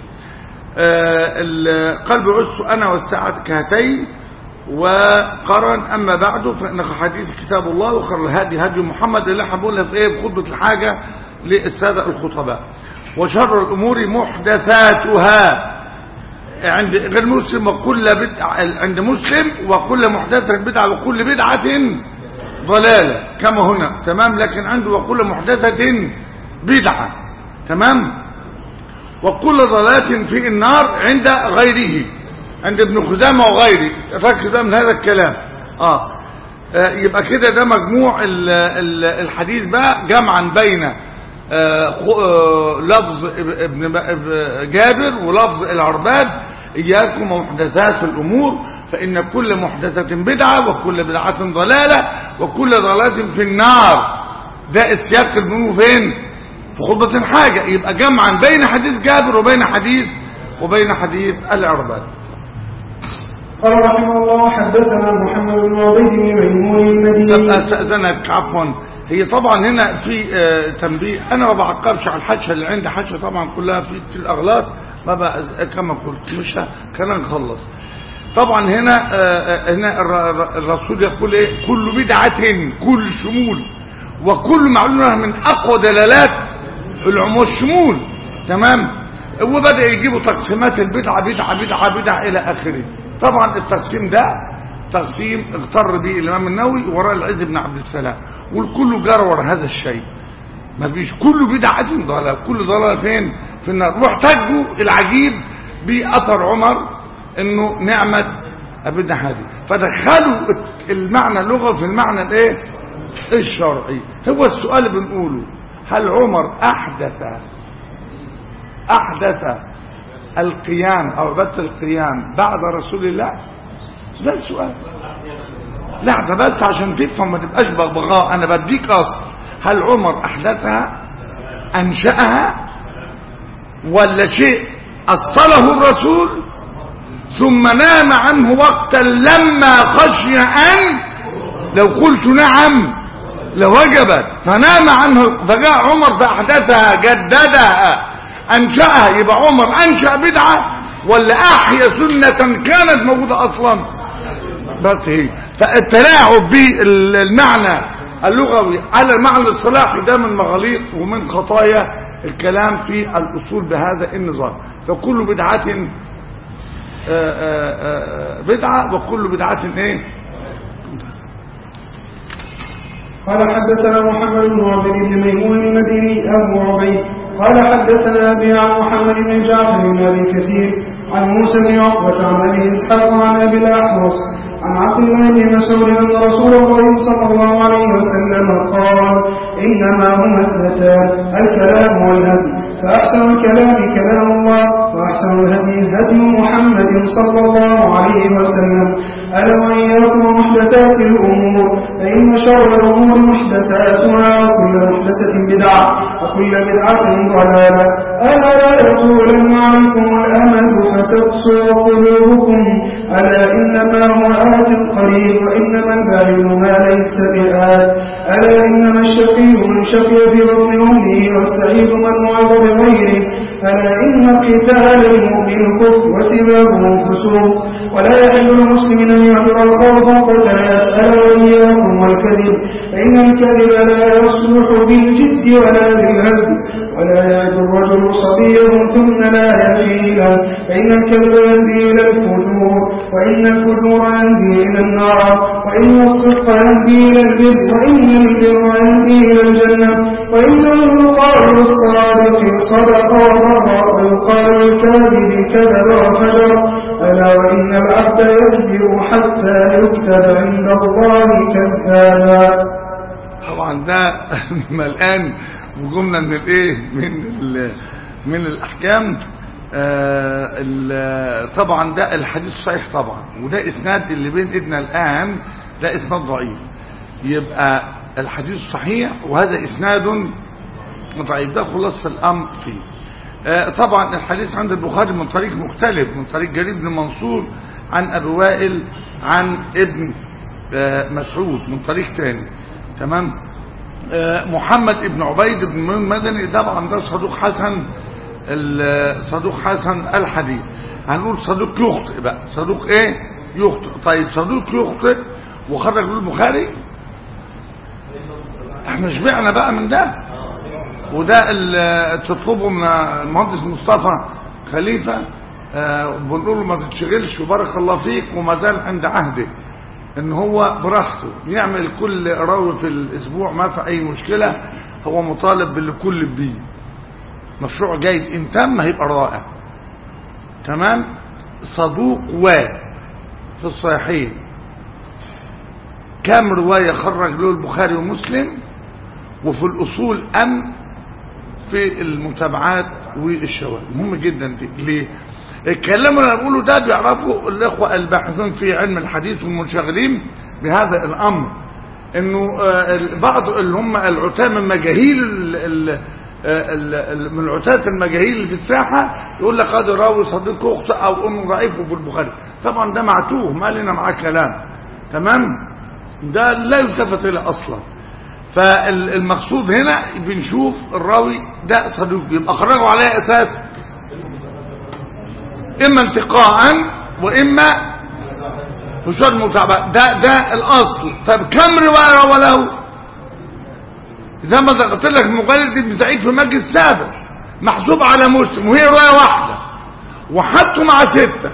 A: قلب عزت أنا والساعة كهاتين، وقرن أما بعد فإن حديث كتاب الله وخير الهدي هدي محمد، اللي حبولها في ايه بخطبة الحاجة للسادة الخطباء. وشر الأمور محدثاتها، عند غير مسلم وكل بدعة، عند مسلم وكل محدثة بدعة وكل بدعة ضلالة كما هنا، تمام. لكن عنده وكل محدثة بدعة، تمام، وكل ضلالة في النار عند غيره، عند ابن خزامة وغيره. ركز بقى من هذا الكلام. يبقى كده ده مجموع الحديث بقى جمعا بين لفظ ابن جابر ولفظ العرباد: إياكم ومحدثات الأمور فإن كل محدثة بدعة وكل بدعة ضلالة وكل ضلالة في النار. ده السياق المنو فين؟ في خطبة حاجة. يبقى جمعا بين حديث جابر وبين حديث العرباد.
B: قال رحمه الله: حدثنا محمد بن عبيد بن ميمون المديني.
A: استأذنك عفوا، هي طبعا هنا في تنبيه، انا ما بعقبش على الحاشيه اللي عندي، حاشيه طبعا كلها في الاغلاط، ما بقى كما قلت مش خلينا نخلص. طبعا هنا الرسول يقول ايه؟ كل بدعه، كل شمول، وكل معلومه من اقوى دلالات العموم الشمول، تمام. وبدا يجيبوا تقسيمات البدعه بدعه الى اخره. طبعا التقسيم ده تقسيم اغتر به الامام النووي وراء العز بن عبد السلام، والكل جرى وراء هذا الشيء. ما فيش كل بدعه ضلاله، كل ضلاله فين؟ في النار. واحتجوا العجيب باثر عمر انه نعمه ابدا هذه، فدخلوا المعنى اللغوي في المعنى الايه؟ الشرعي. هو السؤال اللي بنقوله: هل عمر احدث القيام او عباده القيام بعد رسول الله؟ ده السؤال. لا ده بس عشان تفهم، ما تبقاش بغبغاء، انا بديك اصل. هل عمر احدثها انشأها ولا شيء اصله الرسول ثم نام عنه وقتا لما خشي ان لو قلت نعم لوجبت، فنام عنه فجاء عمر فاحدثها جددها انشأها؟ يبقى عمر انشأ بدعة ولا احيا سنة كانت موجودة اصلا؟ بس هي فالتلاعب بالمعنى اللغوي على المعنى الصلاحي ده من مغاليط ومن خطايا الكلام في الاصول بهذا النظام. فكل بدعة بدعة وكل بدعة ايه؟
B: قال حدثنا محمد بن عبيد بن ميمون المديني ابو عبيد قال حدثنا ابي عن محمد بن جعفر بن ابي كثير عن موسى بن عقبة عن ابي اسحاق عن ابي الاحوص عن عبد الله بن مسعود ان رسول الله صلى الله عليه وسلم قال: انما هما اثنتان، الكلام والهدي، فاحسن الكلام كلام الله، واحسن الهدي هدي محمد صلى الله عليه وسلم. ألا وإياكم ومحدثات الأمور، فإن شر الأمور محدثاتها، وكل محدثة بدعة، وكل بدعة ضلالة. ألا لا يطولن عليكم الأمد فتقسو قلوبكم، ألا إنما هو آت قريب، وإنما البعيد ما ليس بآت. ألا إنما الشقي من شقي في بطن أمه، والسعيد من وعظ بغيره. ألا إن قتال المؤمن كفر وسبابه فسوق، ولا يحل المسلم أن يهجر أخاه قتلا. ألا وإياكم والكذب، فإن الكذب لا يصلح بالجد ولا بالهزل، ولا يعد الرجل صبيه ثم لا يفيلا، فإن الكذب يهدي إلى الفجور، وإن الفجور يهدي إلى النار، وإن الصدق يهدي إلى البر، وإن البر يهدي إلى الجنة، وإنه يقال للصادق صدق وبر، ويقال للكاذب كذب وفجر. ألا وإن العبد يكذب حتى يكتب عند الله كذابا.
A: طبعا ده ملآن وجملة من الايه من الاحكام. طبعا ده الحديث صحيح طبعا، وده اسناد اللي بين ايدنا الان ده اسناد ضعيف، يبقى الحديث صحيح وهذا اسناد ضعيف. ده خلاص الامر فيه. طبعا الحديث عند البخاري من طريق مختلف، من طريق جرير بن منصور عن ابي وائل عن ابن مسعود من طريق تاني، تمام. محمد ابن عبيد بن المدني طبعا ده صدوق حسن، صدوق حسن الحديث. هنقول صدوق يخطئ بقى، صدوق ايه؟ يخطئ. طيب صدوق يخطئ وخرج له البخاري، احنا شبعنا بقى من ده. وده اللي تطلبه من المهندس مصطفى خليفة بنقول له ما تتشغلش وبارك الله فيك، وما زال عند عهده ان هو براحته يعمل كل راوي في الاسبوع ما في اي مشكلة، هو مطالب بالكل بيه. مشروع جيد ان تم هيبقى رائع. تمام. صدوق في الصحيحين كام رواية خرج له البخاري ومسلم، وفي الأصول في المتابعات والشواهد. مهم جدا دي. ليه؟ الكلام اللي أنا بقوله ده بيعرفوا الإخوة الباحثين في علم الحديث والمنشغلين بهذا الأمر، إنه بعض اللي هم العتاة من مجاهيل من العتاة المجاهيل اللي في الساحة يقول لك هذا راوي صديق أخته أو أنه ضعيف في البخاري. طبعا ده معتوه، ما لنا معاه كلام. تمام. ده لا يلتفت إليه أصلا. فالمقصود هنا بنشوف الراوي ده صدوق، يبقى خرجوا عليه أساس إما انتقاء وإما فشار متابعة. ده الأصل. طب كم رواية وله؟ زي ما ذكرت لك مجلد ابن سعيد في المجلس السابق محسوب على مسلم وهي رواية واحدة، وحطوا مع 6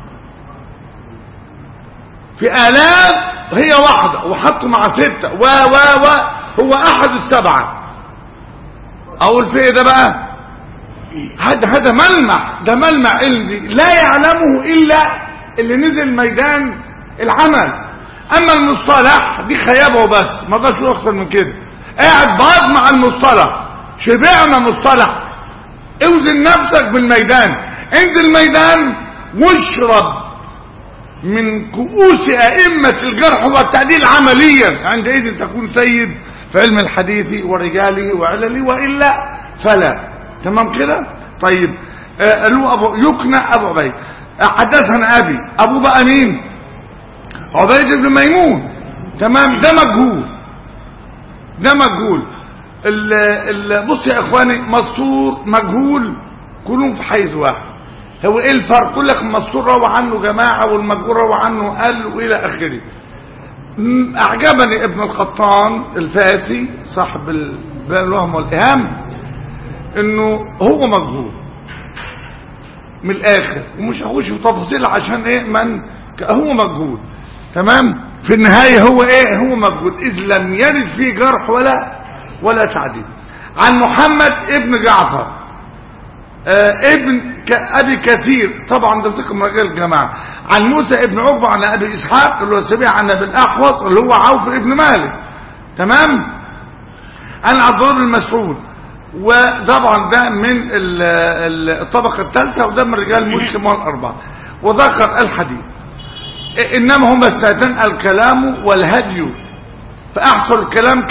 A: في آلاف هي واحدة، وحطوا مع 6 هو أحد ال7. أقول في إيه ده بقى؟ هذا ملمح، ده ملمح علمي لا يعلمه إلا اللي نزل ميدان العمل. أما المصطلح دي خيابه بس، ما بقاش أكتر من كده. قاعد بعض مع المصطلح، شبعنا مصطلح. اوزن نفسك بالميدان، انزل الميدان واشرب من كؤوس أئمة الجرح والتعديل عمليا، عندئذ تكون سيد في علم الحديث ورجاله وعلله، وإلا فلا. تمام كده. طيب له يقنع أبو عبيد حدثنا أبو بقى مين؟ عبيد بن ميمون. تمام. ده مجهول. بص يا اخواني، مستور مجهول كلهم في حيز واحد. هو ايه الفرق؟ يقول لك المستور روى عنه جماعه والمجهول روى عنه قال والى اخره. اعجبني ابن القطان الفاسي صاحب الوهم والايهام انه هو مجهول من الاخر، ومش هخش في تفاصيل عشان ايه هو مجهول. تمام. في النهاية هو ايه؟ هو مجهول، اذ لم يرد فيه جرح ولا تعديل. عن محمد ابن جعفر ابن ابي كثير، طبعا ده ثقة من رجال الجماعة. عن موسى ابن عقبة عن ابي اسحاق اللي هو السبيع عن ابي الاحوص اللي هو عوف ابن مالك. تمام. عن عبد الله بن مسعود، وطبعا ده من الطبقة الثالثة، وده من رجال مسلم والأربعة. وذكر الحديث إنما هم السادتان الكلام والهدي، فأحصل الكلام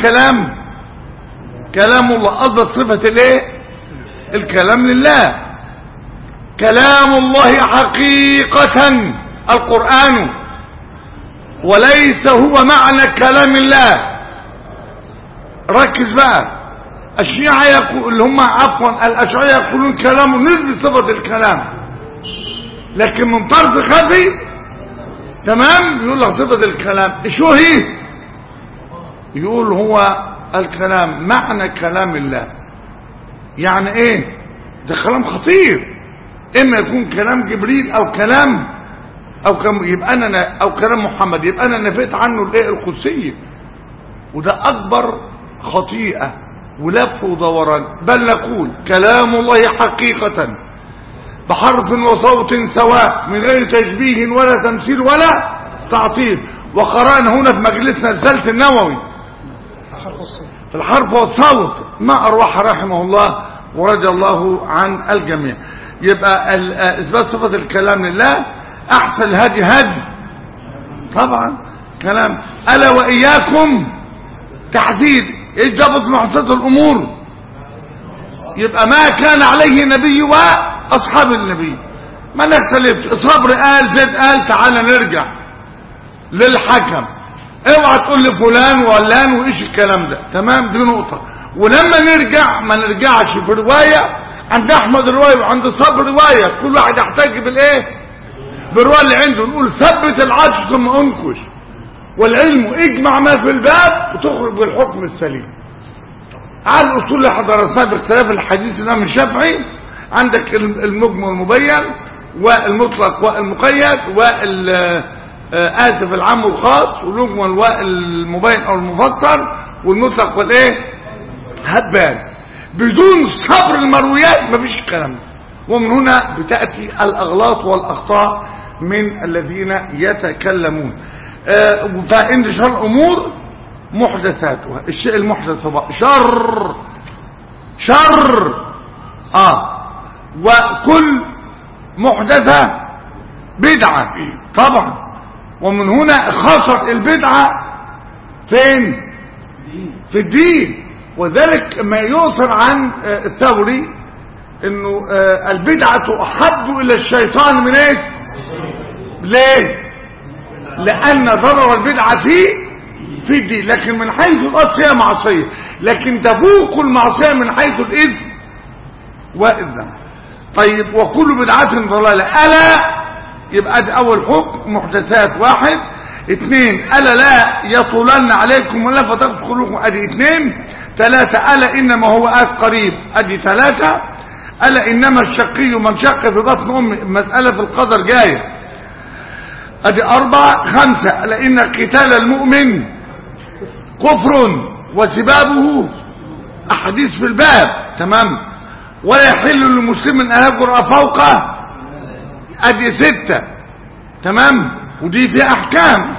A: كلام الله. أضبط صفة الايه؟ الكلام لله. كلام الله حقيقة القرآن، وليس هو معنى كلام الله. ركز بقى. الشيعة يقول اللي هم الأشعرية يقولون كلامه نسبة صفة الكلام، لكن من طرف خفي. تمام. يقول لك صفة الكلام شو هي؟ يقول هو الكلام معنى كلام الله. يعني ايه؟ ده كلام خطير. اما يكون كلام جبريل او كلام يبقى انا او كلام محمد، يبقى انا نفيت عنه الايه؟ القدسية. وده اكبر خطيئة ولف ودوران. بل نقول كلام الله حقيقة بحرف وصوت سواء من غير تشبيه ولا تمثيل ولا تعطيل. وقرأنا هنا في مجلسنا رسالة النووي في الحرف والصوت، ما أروح رحمه الله ورضي الله عن الجميع. يبقى إثبات صفة الكلام لله. أحسن الهدي طبعا كلام. ألا وإياكم تحديد إجابة محدثات الأمور، يبقى ما كان عليه نبي وأصحاب النبي. ما نختلف. صبر قال زيد قال تعالى نرجع للحكم. اوعى تقول لي فلان وعلان وايش الكلام ده. تمام. دي نقطة. ولما نرجع ما نرجعش في رواية عند احمد رواية وعند صبر رواية، كل واحد يحتاج بالايه؟ بالرواية اللي عنده. نقول ثبت العرش ثم انكش، والعلم اجمع ما في الباب وتخرج بالحكم السليم. على الاصول اللي درسناها باختلاف الحديث الامام الشافعي، عندك المجمل والمبين والمطلق والمقيد آسف العام والخاص والمجمل والمبين او المفسر والمطلق والايه هتبان بدون صبر المرويات مفيش الكلام ده. ومن هنا بتأتي الأغلاط والأخطاء من الذين يتكلمون. فإن شر الأمور محدثاتها. الشيء المحدث هو شر وكل محدثة بدعة طبعا. ومن هنا خاصة البدعة فين؟ في الدين. وذلك ما يؤثر عن الثوري انه البدعة احب الى الشيطان من ايه؟ ليه؟ لان ضرر البدعة في الدين، لكن من حيث الاصل هي معصية، لكن تفوق المعصية من حيث الاذن والذنب. طيب وكل بدعة ضلالة. الا يبقى ده اول حكم محدثات 1. 2 الا لا يطولن عليكم ولا فتدخلوكم ادي 2. 3 الا انما هو قريب ادي 3. الا انما الشقي من شق في بطن امه، مسألة في القدر جاية ادي 4. 5 الا ان قتال المؤمن كفر وسبابه احاديث في الباب تمام. ولا يحل للمسلم ان يهجر فوقه ادي 6 تمام. ودي فيها احكام.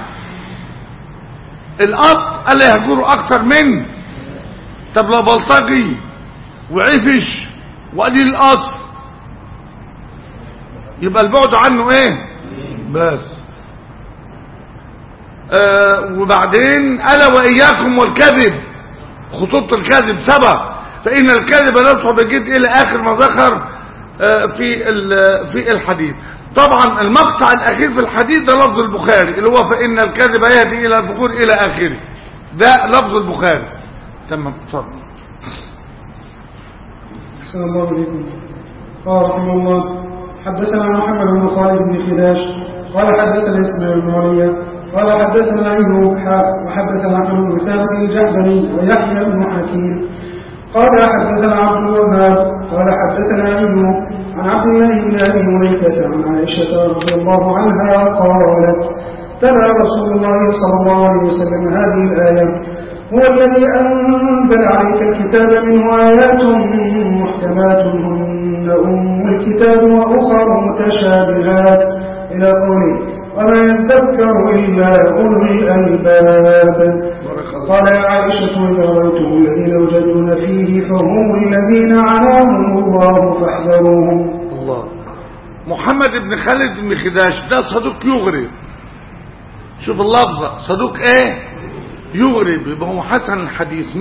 A: الاصل الا يهجروا اكثر من. طب لو بلطجي وعفش وقليل الاصل يبقى البعد عنه ايه بس. وبعدين الا واياكم والكذب، خطوط الكذب سبق، فان الكذب لا يصحب الجد الى اخر ما ذكر في الحديث. طبعا المقطع الاخير في الحديث ده لفظ البخاري اللي هو فان الكذب يهدي الى الفجور الى اخره، ده لفظ البخاري تمام. اتفضل.
B: احسن الله اليكم. قال رحمه الله حدثنا محمد بن خالد بن خداش قال حدثنا اسماعيل بن علي قال حدثنا ايوب وحدثنا عن بن ثابت الجحدري ويحيى بن حكيم قال حدثنا عبد الوهاب قال حدثنا ايوب عن عبد الله بن ابي مليكه عن عائشه رضي الله عنها قالت تلا رسول الله صلى الله عليه وسلم هذه الايه هو الذي أنزل عليك الكتاب منه آيات محكمات هن أم الكتاب وأخر متشابهات إلى قوله وما يذكر إلا أولو الألباب. قال عائشة إذا رأيتم الذين يجادلون فيه فهم الذين عناهم الله فاحذروهم.
A: الله. محمد بن خالد بن خداش ده صدوق يغرب. شوف اللفظة صدوق ايه يغرب، يبقى هو حسن الحديث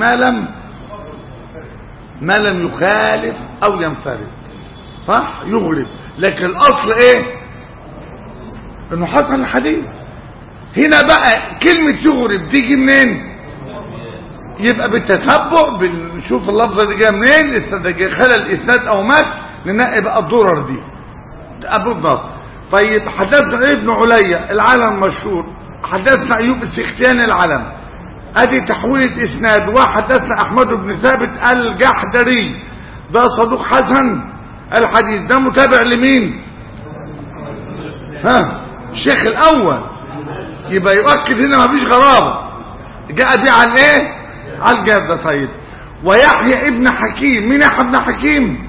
A: ما لم يخالف او ينفرد صح يغرب، لكن الاصل ايه انه حسن الحديث. هنا بقى كلمة يغرب تيجي منين؟ يبقى بالتتبع بنشوف اللفظة دي جايه منين، خلل الاسناد او مات ننقي بقى الضرر دي ابو الضبط. طيب حدثنا ابن علي العالم المشهور، حدثنا ايوب السختياني العلم ادي تحويل اسناد. وحدثنا احمد بن ثابت الجحدري ده صدوق حسن الحديث، ده متابع لمين؟ الشيخ الاول، يبقى يؤكد هنا مفيش غرابه، جاء دي على الايه؟ على الجاده. طيب ويحيى ابن حكيم، مين يحيى ابن حكيم؟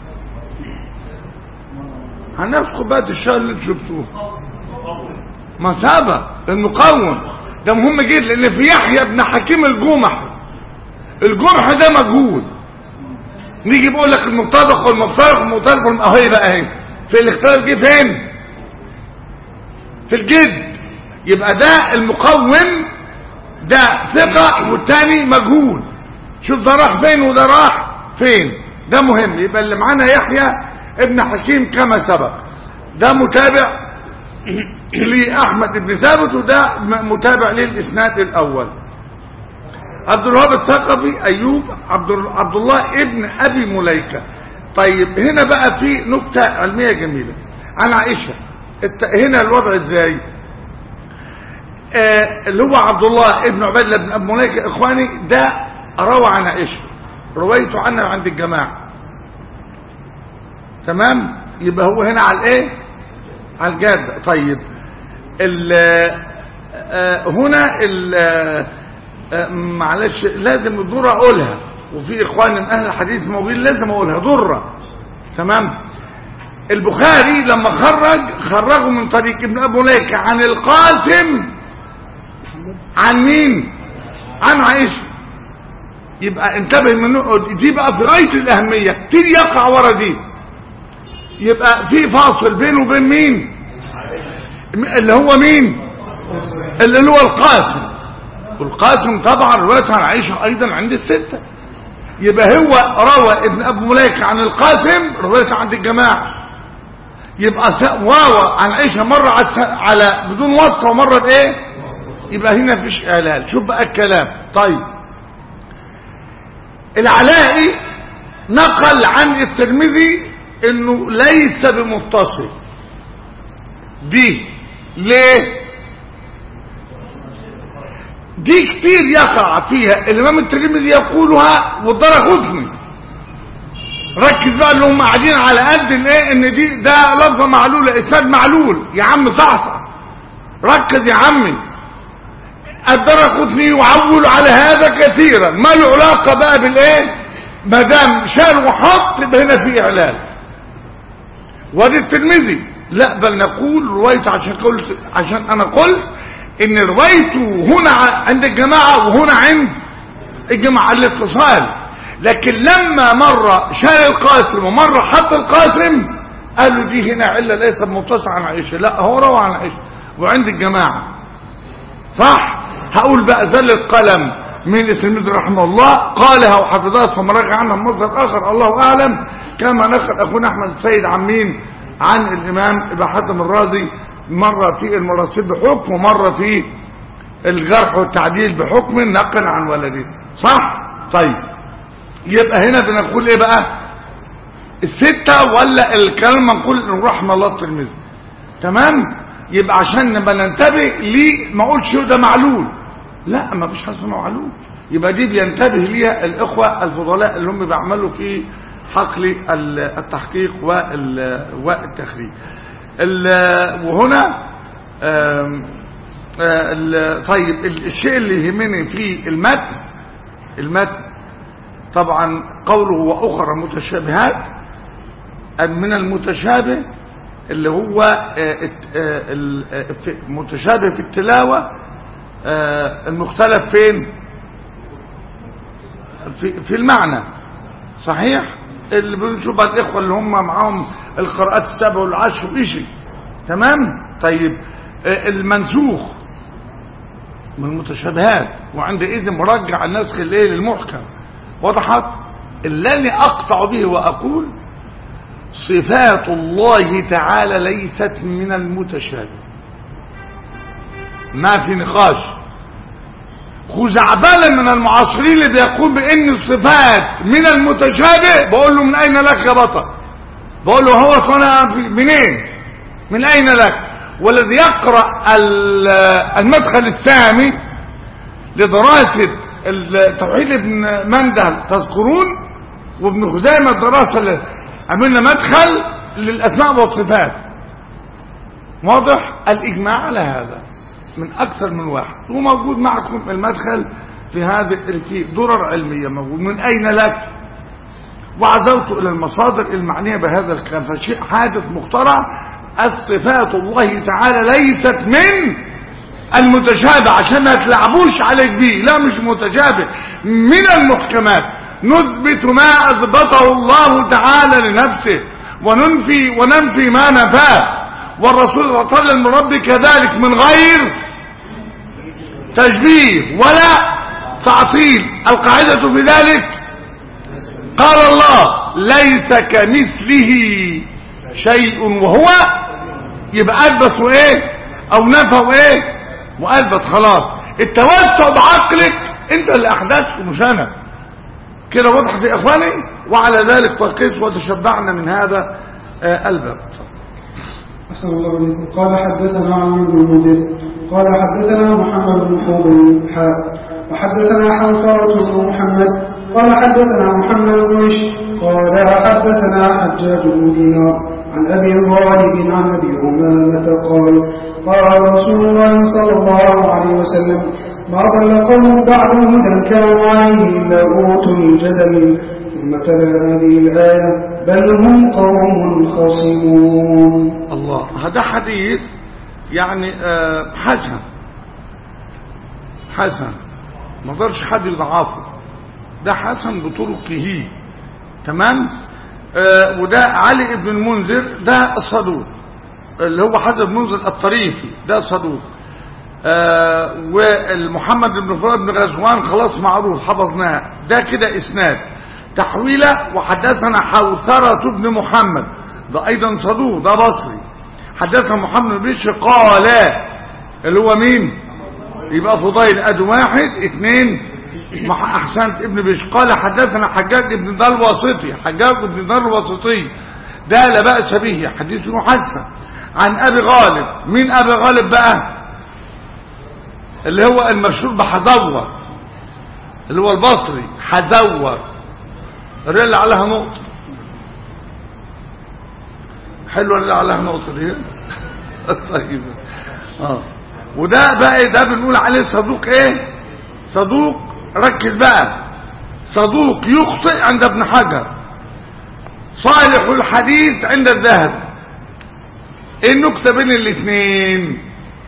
A: هنذكر بقى الشهر اللي انتوا شفتوه مسابة المقوم ده مهم جدا، لان في يحيى ابن حكيم الجمح ده مجهول. نيجي بقول لك المبتدق والمفترق والمختلف اهي بقى اهي في الاختلاف جه فين؟ في الجد. يبقى ده المقوم ده ثقة والتاني مجهول. شوف ده راح فين وده راح فين، ده مهم. يبقى اللي معانا يحيى ابن حكيم كما سبق، ده متابع لأحمد بن ثابت وده متابع للإسناد الأول. عبد الوهاب الثقفي أيوب عبد الله ابن أبي مليكة. طيب هنا بقى في نكتة علمية جميلة عن عائشة. هنا الوضع ازاي؟ اللي هو عبد الله ابن عبيد الله بن أبي مليكة إخواني ده روى عن عائشة، رويته عنها عند الجماعة تمام. يبقى هو هنا على الايه؟ على الجادة. طيب هنا معلش لازم الضرة اقولها، وفي اخوان من اهل الحديث موجودين لازم اقولها ضرة. تمام. البخاري لما خرجوا من طريق ابن ابي مليكة عن القاسم عن مين؟ عن عائشة. يبقى انتبه منه، دي بقى في غاية الاهمية، كتير يقع ورا دي. يبقى في فاصل بينه وبين مين؟ اللي هو مين؟ اللي هو القاسم. والقاسم طبعا روايته عن عائشة ايضا عند الستة. يبقى هو روى ابن ابي مليكة عن القاسم روايته عند الجماعة. يبقى واو عن عائشة مرة على بدون وصف ومرة بايه؟ يبقى هنا مفيش اعلال. شوف بقى الكلام. طيب العلائي نقل عن الترمذي انه ليس بمتصل. دي ليه؟ دي كتير يقع فيها الامام الترمذي يقولها والدرقطني. ركز بقى اللي هم قاعدين على قد الايه ان دي ده لفظه معلوله اسناد معلول. يا عم صحصح ركز يا عمي. الدرقطني يعول على هذا كثيرا. ما له علاقه بقى بالايه؟ ما دام شال وحط يبقى هنا في اعلان. وادي الترمذي لا، بل نقول روايته عشان انا قلت ان روايته هنا عند الجماعه وهنا عند الجماعه الاتصال. لكن لما مره شال القاسم ومره حط القاسم قالوا دي هنا عله ليس متصل عن عائشه. لا، هو روى عن عائشه وعند الجماعه صح. هقول بقى زل القلم من الترمذي رحمه الله قالها وحفظها ثم رجع عنها مصدر اخر الله اعلم، كما نقل اخونا احمد السيد عن مين؟ عن الامام ابن حاتم الرازي، مره في المراسيل بحكم ومره في الجرح والتعديل بحكم نقل عن ولده صح. طيب يبقى هنا بنقول ايه بقى؟ الستة ولا الكلام نقول رحمه الله الترمذي. تمام. يبقى عشان نبقى ننتبه ليه ما اقولش ده معلول. لا، ما فيش حاجه اسمها معلول. يبقى دي بينتبه ليها الاخوه الفضلاء اللي هم بيعملوا في حقل التحقيق والتخريج. وهنا طيب الشيء اللي يهمني في المتن طبعا قوله واخرى متشابهات. من المتشابه اللي هو متشابه في التلاوة، المختلف فين؟ في المعنى صحيح. اللي بنشوف الإخوة اللي هم معاهم القراءات السبع والعشر وإشي. تمام. طيب المنسوخ من المتشابهات، وعندئذ مرجع النسخ الليل للمحكم. وضحت. الذي أقطع به وأقول صفات الله تعالى ليست من المتشابه، ما في نقاش. خزعبلة من المعاصرين اللي بيقول بان الصفات من المتشابه، بقول له من اين لك يا بطل؟ بقول له هو صنع منين؟ من اين لك؟ والذي يقرأ المدخل السامي لدراسة توحيد ابن مندل تذكرون، وابن خزيمة الدراسة اللي عملنا مدخل للأسماء والصفات. واضح الإجماع على هذا من أكثر من واحد، وموجود معكم المدخل في هذه في درر علمية موجود. من أين لك؟ وعزوت إلى المصادر المعنية بهذا الكلام. فشيء حادث مخترع. الصفات الله تعالى ليست من المتشابه، عشان ما تلعبوش عليك بيه. لا، مش متشابه، من المحكمات. نثبت ما أثبته الله تعالى لنفسه وننفي ما نفاه. والرسول صلى الله عليه وسلم ربي كذلك من غير تشبيه ولا تعطيل. القاعدة في ذلك قال الله ليس كمثله شيء وهو، يبقى أثبت ايه او نفوا ايه مؤثبت. خلاص. التوسع بعقلك انت اللي احدثته مش انا. كده واضح يا اخواني؟ وعلى ذلك فقس وتشبعنا من هذا الباب.
B: أحسن الله عليكم. قال حدثنا عن بن المنذر قال حدثنا محمد بن فضيل وحدثنا حنصرة بن محمد قال حدثنا محمد بن عيش قال حدثنا حجاج بن دينار عن أبي غالب عن أبي أمامة قال قال رسول الله صلى الله عليه وسلم ما ضل قوم بعد هدى كانوا عليه إلا أوتوا الجدل ثم تلا هذه الآية بل هم قوم خصمون.
A: الله، هذا حديث يعني حسن ما قدرش حد يضعفه، ده حسن بطرقه تمام. وده علي بن المنذر ده صدوق، اللي هو حسن بن المنذر الطريفي ده صدوق. والمحمد بن فراد بن غزوان خلاص معروف حفظناه، ده كده اسناد تحويله. وحدثنا حوثرة بن محمد ده ايضا صدوق، ده بصري. حدثنا محمد بن بشر قال، اللي هو مين؟ يبقى فضيل ادي واحد اثنين احسنت ابن بشر. قال حدثنا حجاج بن دار الواسطي، حجاج بن دار الواسطي ده لا بأس به، حديث محسن. عن ابي غالب، مين ابي غالب بقى؟ اللي هو المشهور بحذور، اللي هو البصري حذور، الرجل عليها نقطة حلوة، اللي عليها نقطة دي طيب. وده بقى ده بنقول عليه صدوق ايه؟ صدوق، ركز بقى، صدوق يخطئ عند ابن حجر، صالح الحديث عند الذهبي. ايه النكتة بين الاثنين؟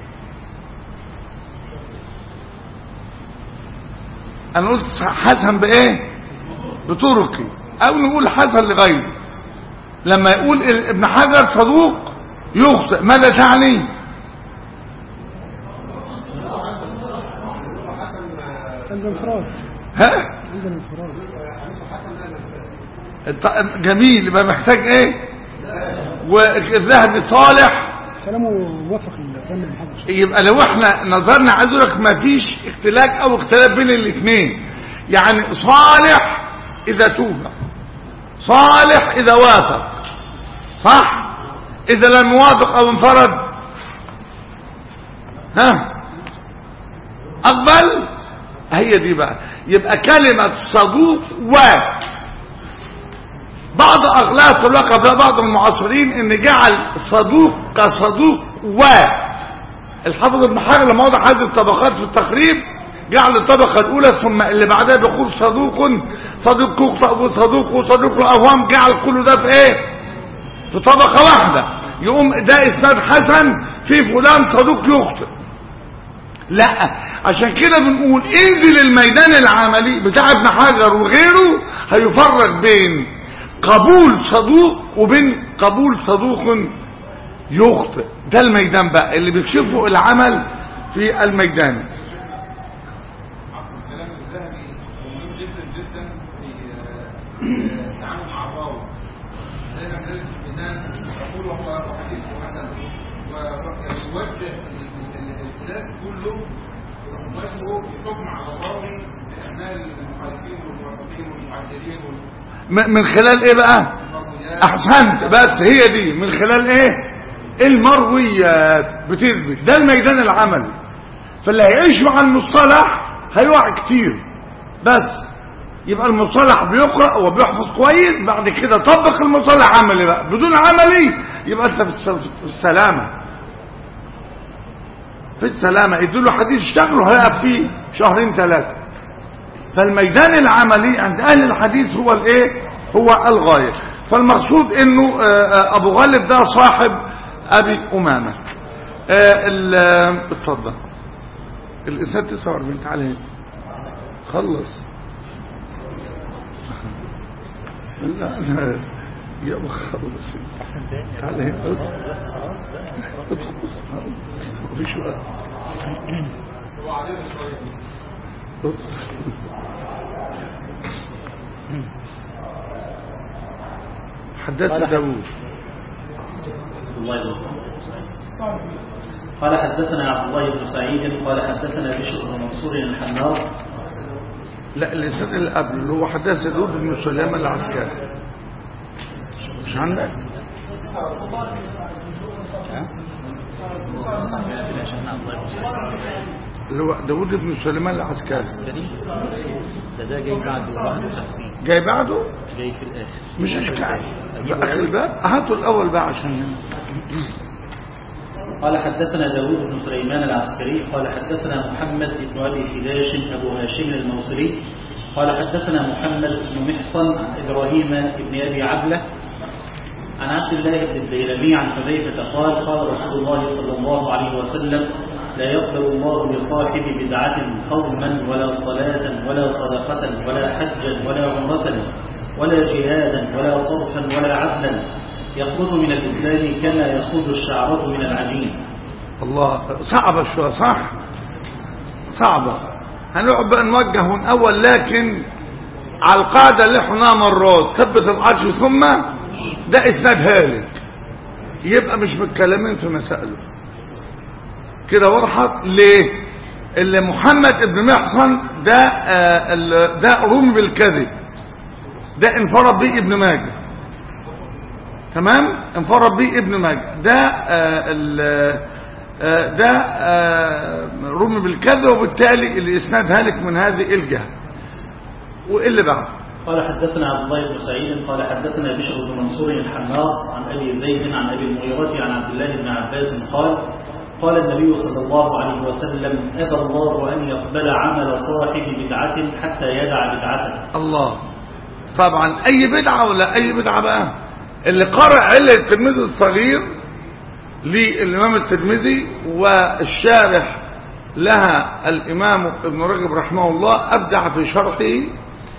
A: انا قلت حسن بايه؟ بطرقي، او نقول حسن لغيره. لما يقول ابن حجر صدوق يخطئ، ماذا تعني؟ ها جميل، يبقى محتاج ايه؟ والذهبي صالح
B: كلامه موافق لكلام المحدث.
A: يبقى لو احنا نظرنا عايز اقول لك ما فيش اختلاف او اختلاف بين الاثنين، يعني صالح اذا توبه، صالح اذا وافق، صح؟ اذا لم يوافق او انفرد اقبل. هي دي بقى، يبقى كلمة صدوق بعض اغلاط اللقب بعض المعاصرين ان جعل صدوق كصدوق الحافظ ابن حجر لما وضع هذه الطبقات في التقريب جعل الطبقة الاولى ثم اللي بعدها بيقول صدوق يخطئ وصدوق الاوهام، جعل كله ده في ايه؟ في طبقة واحدة. يقوم ده اسناد حسن في فلان صدوق يخطئ. لا، عشان كده بنقول انزل الميدان العملي بتاع ابن حجر وغيره هيفرق بين قبول صدوق وبين قبول صدوق يخطئ. ده الميدان بقى اللي بيكشفه العمل في الميدان.
C: الكلام الذهبي مهم جدا جدا في التعامل مع الراوي. دايما ذلك الميزان يقول هو حديث حسن ويوجه الكلام كله وجهه يحكم على الراوي باعمال المخالفين والموافقين والمعدلين
A: من خلال ايه بقى؟ احسنت، بس هي دي من خلال ايه؟ المرويات بتثبت. ده الميدان العملي. فاللي هيعيش مع المصطلح هيقع كتير، بس يبقى المصطلح بيقرأ وبيحفظ كويس، بعد كده طبق المصطلح عملي بقى. بدون عملي يبقى انت في السلامة، في السلامة. يدوله حديث اشتغلوا هيقف فيه شهرين ثلاثة. فالميدان العملي عند اهل الحديث هو الايه؟ هو الغاية. فالمقصود انه ابو غالب ده صاحب ابي امامة. اتفضل الاسناد 49. تعال هنا خلص. لا يا ابو خلص، تعال هنا ادخل مفيش وقت.
C: هو علينا شويه.
A: حدثنا داوود
D: قال حدثنا عبد الله بن سعيد قال حدثنا بشر بن منصور الحنار.
A: لا الإنسان اللي قبل اللي هو حدثنا داوود بن سليمان العسكري مش عندك؟ اللي هو داود بن سليمان العسكري.
D: ده جاي بعده 51.
A: جاي بعده؟
D: جاي في الآخر.
A: مش اشكال في اخر الباب. هاتوا الاول بقى عشان
D: قال حدثنا داود بن سليمان العسكري قال حدثنا محمد بن أبي خداش أبو هاشم الموصلي قال حدثنا محمد بن محصن عن إبراهيم بن أبي عبلة عن عبد الله بن الديلمي عن حذيفة قال قال رسول الله صلى الله عليه وسلم لا يقبل الله لصاحب بدعة صوما ولا صلاة ولا صدقة ولا حجا ولا عمرة ولا جهادا ولا صرفا ولا عدلا يخرج من الإسلام كما يخرج الشعرة من العجين.
A: الله صعبة شوية صح؟ صعبة. هنقعد بقى نوجه من أول، لكن على القاعدة اللي احنا مرات ثبت العرش ثم ده إسناد هالك، يبقى مش متكلمين في مسائله كده. وضحت ليه؟ اللي محمد بن محصن ده رمي بالكذب، ده انفرد به ابن ماجه. تمام؟ انفرد به ابن ماجه. ده رمي بالكذب، وبالتالي الاسناد هالك من هذه الجهه. واللي بعده
D: قال حدثنا عبد الله بن سعيد قال حدثنا بشر بن منصور الحناط عن ابي زيد عن ابي المغيرة عن عبد الله بن عباس قال النبي صلى الله عليه وسلم ابى الله ان يقبل عمل صاحب بدعة حتى يدع بدعته.
A: الله. طبعا اي بدعه ولا اي بدعه بقى؟ اللي قرأ علة الترمذي الصغير للإمام الترمذي والشارح لها الإمام ابن رجب رحمه الله أبدع في شرحه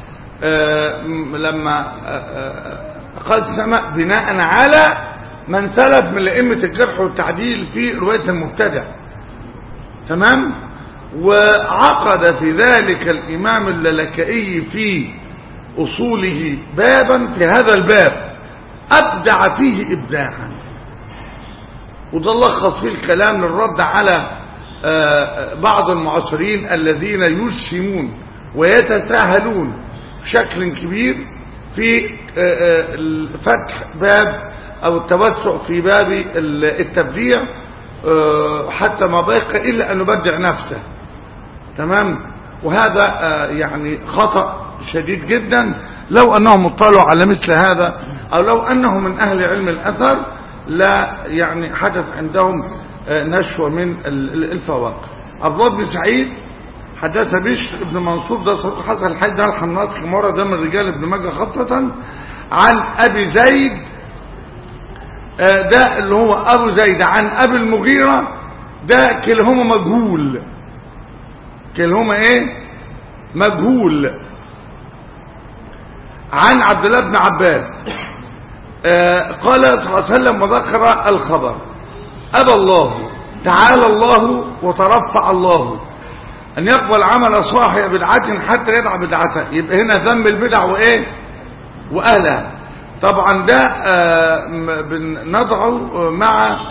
A: لما قال سمع بناء على من سلف من أئمة الجرح والتعديل في رواية المبتدع. تمام؟ وعقد في ذلك الإمام اللالكائي في أصوله بابا في هذا الباب أبدع فيه إبداعا، وده لخص فيه الكلام للرد على بعض المعاصرين الذين يجسمون ويتساهلون بشكل كبير في فتح باب أو التوسع في باب التبديع، حتى ما بقى إلا أن يبدع نفسه. تمام؟ وهذا يعني خطأ شديد جدا. لو أنهم اطلعوا على مثل هذا، أو لو أنهم من أهل علم الأثر، لا يعني حدث عندهم نشوة من الفواقع. عبد الله بن سعيد حدث بشر بن منصور ده صدق حسن الحج ده الحناط كمرة ده من رجال ابن ماجه خاصة، عن أبي زيد ده اللي هو أبو زيد عن أبي المغيرة، ده كلهما مجهول. كلهما إيه؟ مجهول. عن عبد الله بن عباس قال صلى الله عليه وسلم وذكر الخبر: أبى الله تعالى الله وترفع الله أن يقبل عمل صاحب بدعة حتى يدع بدعته. يبقى هنا ذم البدع وإيه؟ وأهلها. طبعا ده بنضعه مع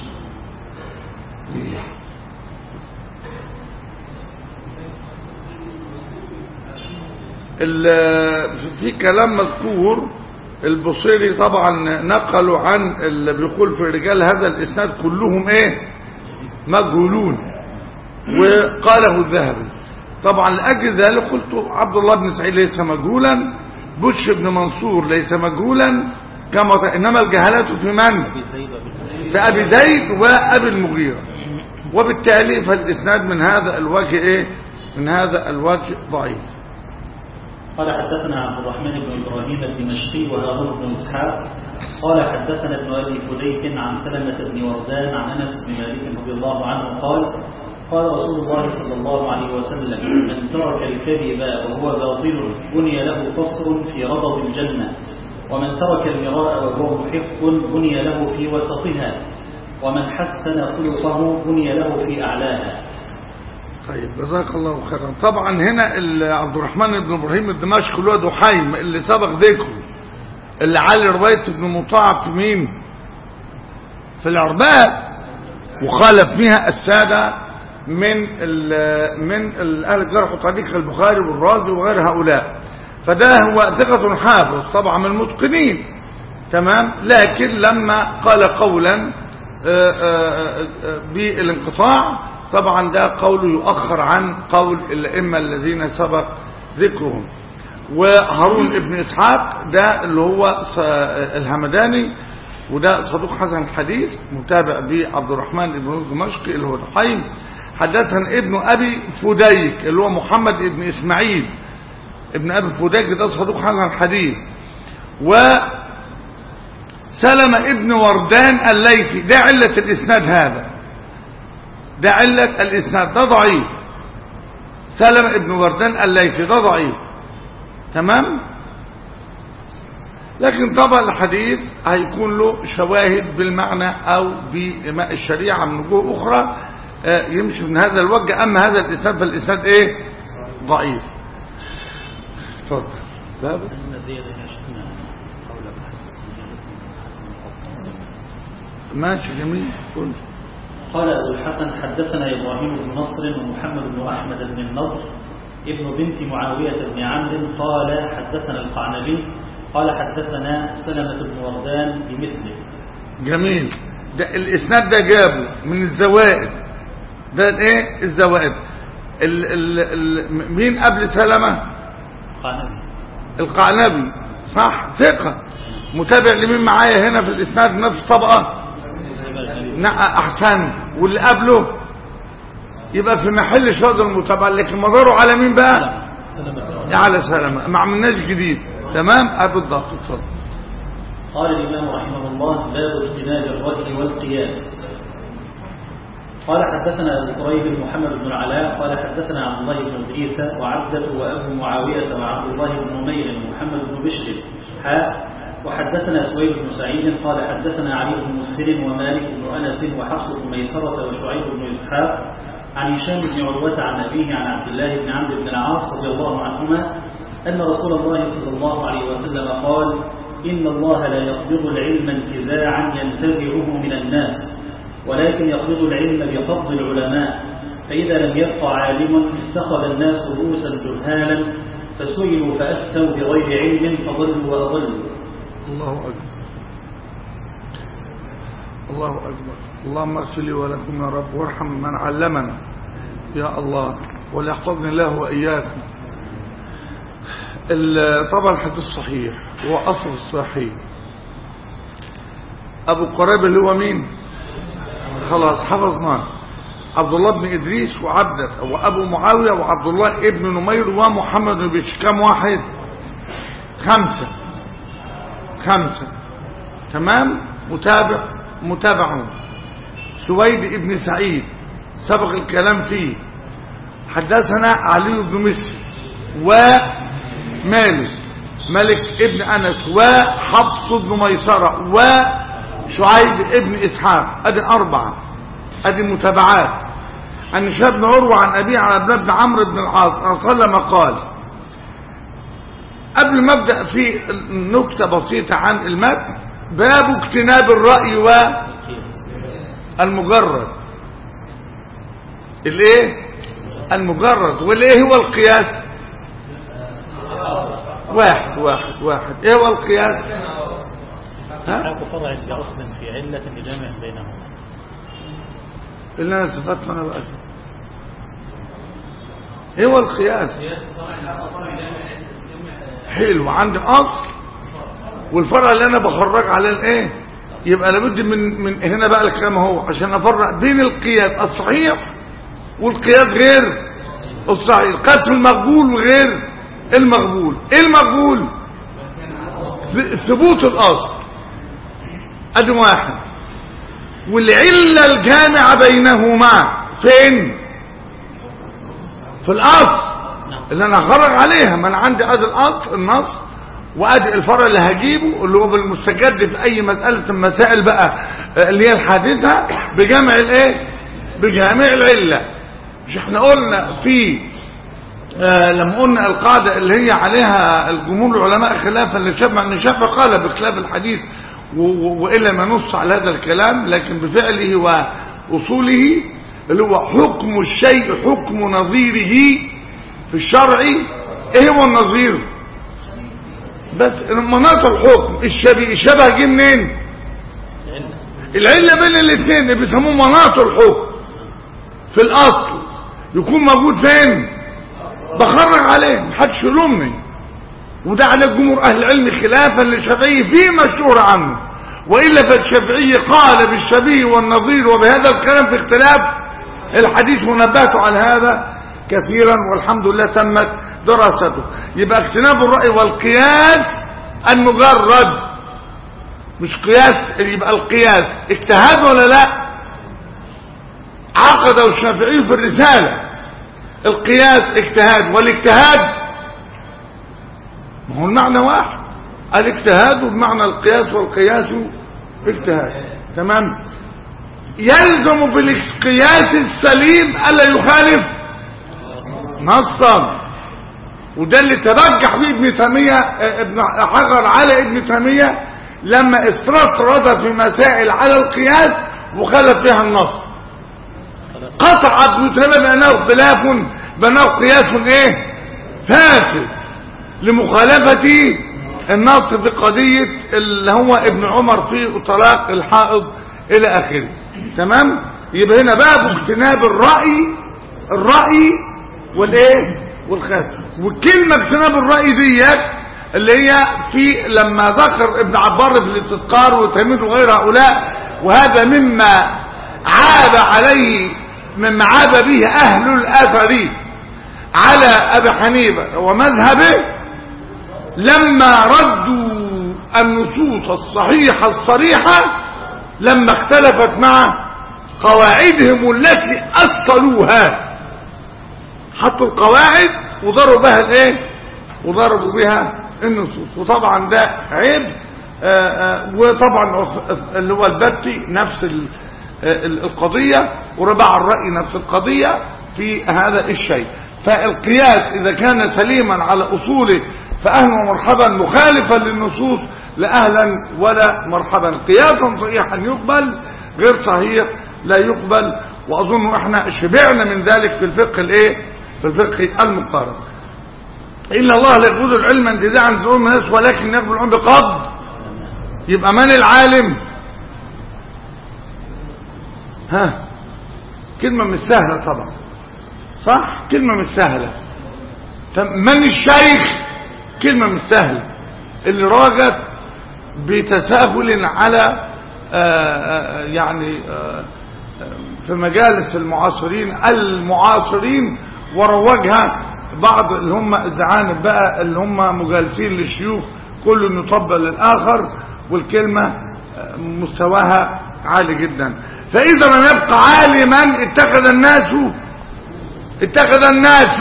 A: في كلام مذكور البصيري طبعا نقلوا عن اللي بيقول في رجال هذا الاسناد كلهم ايه؟ مجهولون، وقاله الذهبي. طبعا لاجل ذلك قلت عبد الله بن سعيد ليس مجهولا، بشر بن منصور ليس مجهولا، كما انما الجهالات في من؟ في ابي زيد وابي المغيرة، وبالتالي فالاسناد من هذا الوجه ايه؟ من هذا الوجه ضعيف.
D: قال حدثنا عبد الرحمن بن إبراهيم الدمشقي وهارون بن إسحاق قال حدثنا ابن أبي فديك عن سلمة بن وردان عن أنس بن مالك رضي الله عنه قال رسول الله صلى الله عليه وسلم: من ترك الكذب وهو باطل بني له قصر في ربض الجنة، ومن ترك المراء وهو محق بني له في وسطها، ومن حسن خلقه بني له في أعلاها.
A: طيب جزاك الله خيرا. طبعا هنا عبد الرحمن بن ابراهيم الدمشقي اللي هو دحيم اللي سبق ذكره، اللي على روايه ابن مطاع في مين؟ في العربات، وخالف فيها الساده من اهل الجرح والتعديل البخاري والرازي وغير هؤلاء. فده هو ثقة حافظ طبعا من المتقنين. تمام؟ لكن لما قال قولا بالانقطاع طبعا ده قوله يؤخر عن قول الأئمة الذين سبق ذكرهم. وهارون ابن إسحاق ده اللي هو الهمداني، وده صدوق حسن الحديث، متابع بعبد الرحمن بن دمشقي اللي هو الحيم. حدثنا ابن أبي فديك اللي هو محمد ابن إسماعيل ابن أبي فديك، ده صدوق حسن الحديث. وسلم ابن وردان الليثي، ده علة الإسناد، هذا ده علة الإسناد، ده ضعيف. سلم ابن وردان الليثي ده ضعيف، تمام. لكن طبعا الحديث هيكون له شواهد بالمعنى أو بإماء الشريعة من وجوه أخرى يمشي من هذا الوجه. أما هذا الإسناد فالإسناد إيه؟ ضعيف. اتفضل. باب ماشي جميل.
D: قال أبو الحسن حدثنا إبراهيم بن نصر ومحمد بن أحمد بن النضر ابن بنت معاوية بن عمرو قال حدثنا القعنبي قال حدثنا سلمة بن وردان بمثله.
A: جميل. ده الإسناد ده جابه من الزوائد، ده ايه الزوائد. مين قبل سلمة؟ القعنبي صح، ثقة متابع لمين معايا هنا في الإسناد نفس الطبقة؟ أحسن. واللي قبله يبقى في محل شهد المتابعة، لكن مداره على مين بقى؟ على سلمة، ما عملناش جديد. تمام بالضبط. اتفضل.
D: قال الإمام رحمه الله باب اجتناب الرأي والقياس. قال حدثنا أبو قريب محمد بن العلاء قال حدثنا عبد الله بن إدريس وعبدة وأبو معاوية وعبد الله بن نمير ومحمد بن بشر وحدثنا سويد بن سعيد قال حدثنا علي بن مسهر ومالك بن أنس وحفص بن ميسرة وشعيب بن إسحاق عن هشام بن عروة عن أبيه عن عبد الله بن عمرو بن العاص رضي الله عنهما أن رسول الله صلى الله عليه وسلم قال إن الله لا يقبض العلم انتزاعا ينتزعه من الناس، ولكن يقبض العلم بقبض العلماء، فإذا لم يبقى عالم اتخذ الناس رؤوسا جهالا فسئلوا فأفتوا بغير علم فضلوا وأضلوا.
A: الله أكبر. الله أكبر. اللهم اغفر لي ولكم يا رب، وارحم من علمنا يا الله، وليحفظني الله وإياكم. طبعا الحديث صحيح، هو أصل الصحيح. أبو قريب اللي هو مين؟ خلاص حفظناه. عبد الله بن إدريس وعبدة وأبو معاوية وعبد الله ابن نمير ومحمد بن بشر. كم واحد؟ خمسة. تمام. متابعون. سويد ابن سعيد سبق الكلام فيه. حدثنا علي بن مسر ومالك ابن أنس وحفص بن ميسرة وشعيب ابن إسحاق. ادي 4، ادي متابعات. عن هشام بن عروة عن أبيه عن عبد الله بن عمرو بن العاص صلى الله عليه وسلم قال. قبل ما ابدا في نكته بسيطه عن المتن، باب اجتناب الرأي والمجرد. الايه؟ المجرد. والايه هو القياس؟ واحد. ايه هو القياس؟
D: فرع بأصل في علة لجمع بينهما.
A: اللي انا صفات انا بقى ايه هو القياس؟ حلو. عندي اصل والفرع اللي انا بخرج على الايه، يبقى لابد من هنا بقى الكلام اهو عشان افرق بين القياس الصحيح والقياس غير الصحيح. القياس المقبول وغير المقبول. ايه المقبول؟ ثبوت الاصل، ادي واحد. والعله الجامعه بينهما فين؟ في الاصل اللي انا هخرج عليها. ما انا عندي ادي الاصل النص، وادي الفرع اللي هجيبه اللي هو بالمستجد في اي مساله المسائل بقى اللي هي الحادثه بجمع الايه؟ بجميع العله. مش احنا قلنا في لما قلنا القاعده اللي هي عليها الجمهور العلماء خلافا للشافعي ان الشافعي قال بخلاف الحديث والا ما نص على هذا الكلام، لكن بفعله واصوله اللي هو حكم الشيء حكم نظيره في الشرع. ايه هو النظير؟ بس مناط الحكم الشبه جه منين؟ العله بين الاثنين اللي بيسموه مناط الحكم في الاصل يكون موجود فين؟ بخرج عليه، محدش يلومني. وده على جمهور اهل العلم خلافا للشافعي فيه مشهور عنه، والا فالشافعي قال بالشبيه والنظير وبهذا الكلام في اختلاف الحديث، ونبهت على هذا كثيرا والحمد لله تمت دراسته. يبقى اجتناب الرأي والقياس المجرد، مش قياس، يبقى القياس اجتهاد ولا لا؟ عقده الشافعي في الرسالة القياس اجتهاد، والاجتهاد ما هو المعنى واحد، الاجتهاد بمعنى القياس والقياس اجتهاد. تمام. يلزم في القياس السليم الا يخالف نصا، وده اللي ترجح فيه ابن تيمية ابن حجر على ابن تيمية لما استطرد في مسائل على القياس وخالف فيها النص. قطع ابن تيمية بأنه قياس ايه فاسد لمخالفة النص في قضية اللي هو ابن عمر في طلاق الحائض الى اخره. تمام. يبقى هنا باب اجتناب الرأي والايه والخلاف. والكلمة اجتناب الرأي ديت اللي هي في لما ذكر ابن عبار في الاستذكار وتلميذ وغير هؤلاء، وهذا مما عاب عليه مما عاب به اهل الاثر على ابي حنيفه ومذهبه لما ردوا النصوص الصحيحة الصريحة لما اختلفت مع قواعدهم التي أصلوها. حطوا القواعد وضربوا بها الايه وضربوا بها النصوص، وطبعا ده عيب. وطبعا اللي هو البتي نفس القضية، وربع الرأي نفس القضية في هذا الشيء. فالقياس إذا كان سليما على أصوله فأهلا ومرحبا، مخالفا للنصوص لأهلا ولا مرحبا. قياسا صحيحا يقبل، غير صحيح لا يقبل. وأظن احنا شبعنا من ذلك في الفقه الايه في الفقه المقارن. إن الله لا يقبض العلم انتزاعا من الناس ولكن يقبل العلم بقبض. يبقى من العالم؟ كلمة مش سهلة طبعا، صح؟ كلمة مش سهلة. من الشيخ؟ كلمة مش سهلة. اللي راغب بتساهل على يعني في مجالس المعاصرين وروجها بعض اللي هم الزعانف بقى اللي هم مجالسين للشيوخ، كل يطبل للآخر والكلمة مستواها عالي جدا. فإذا لم يبقى عالما اتخذ الناس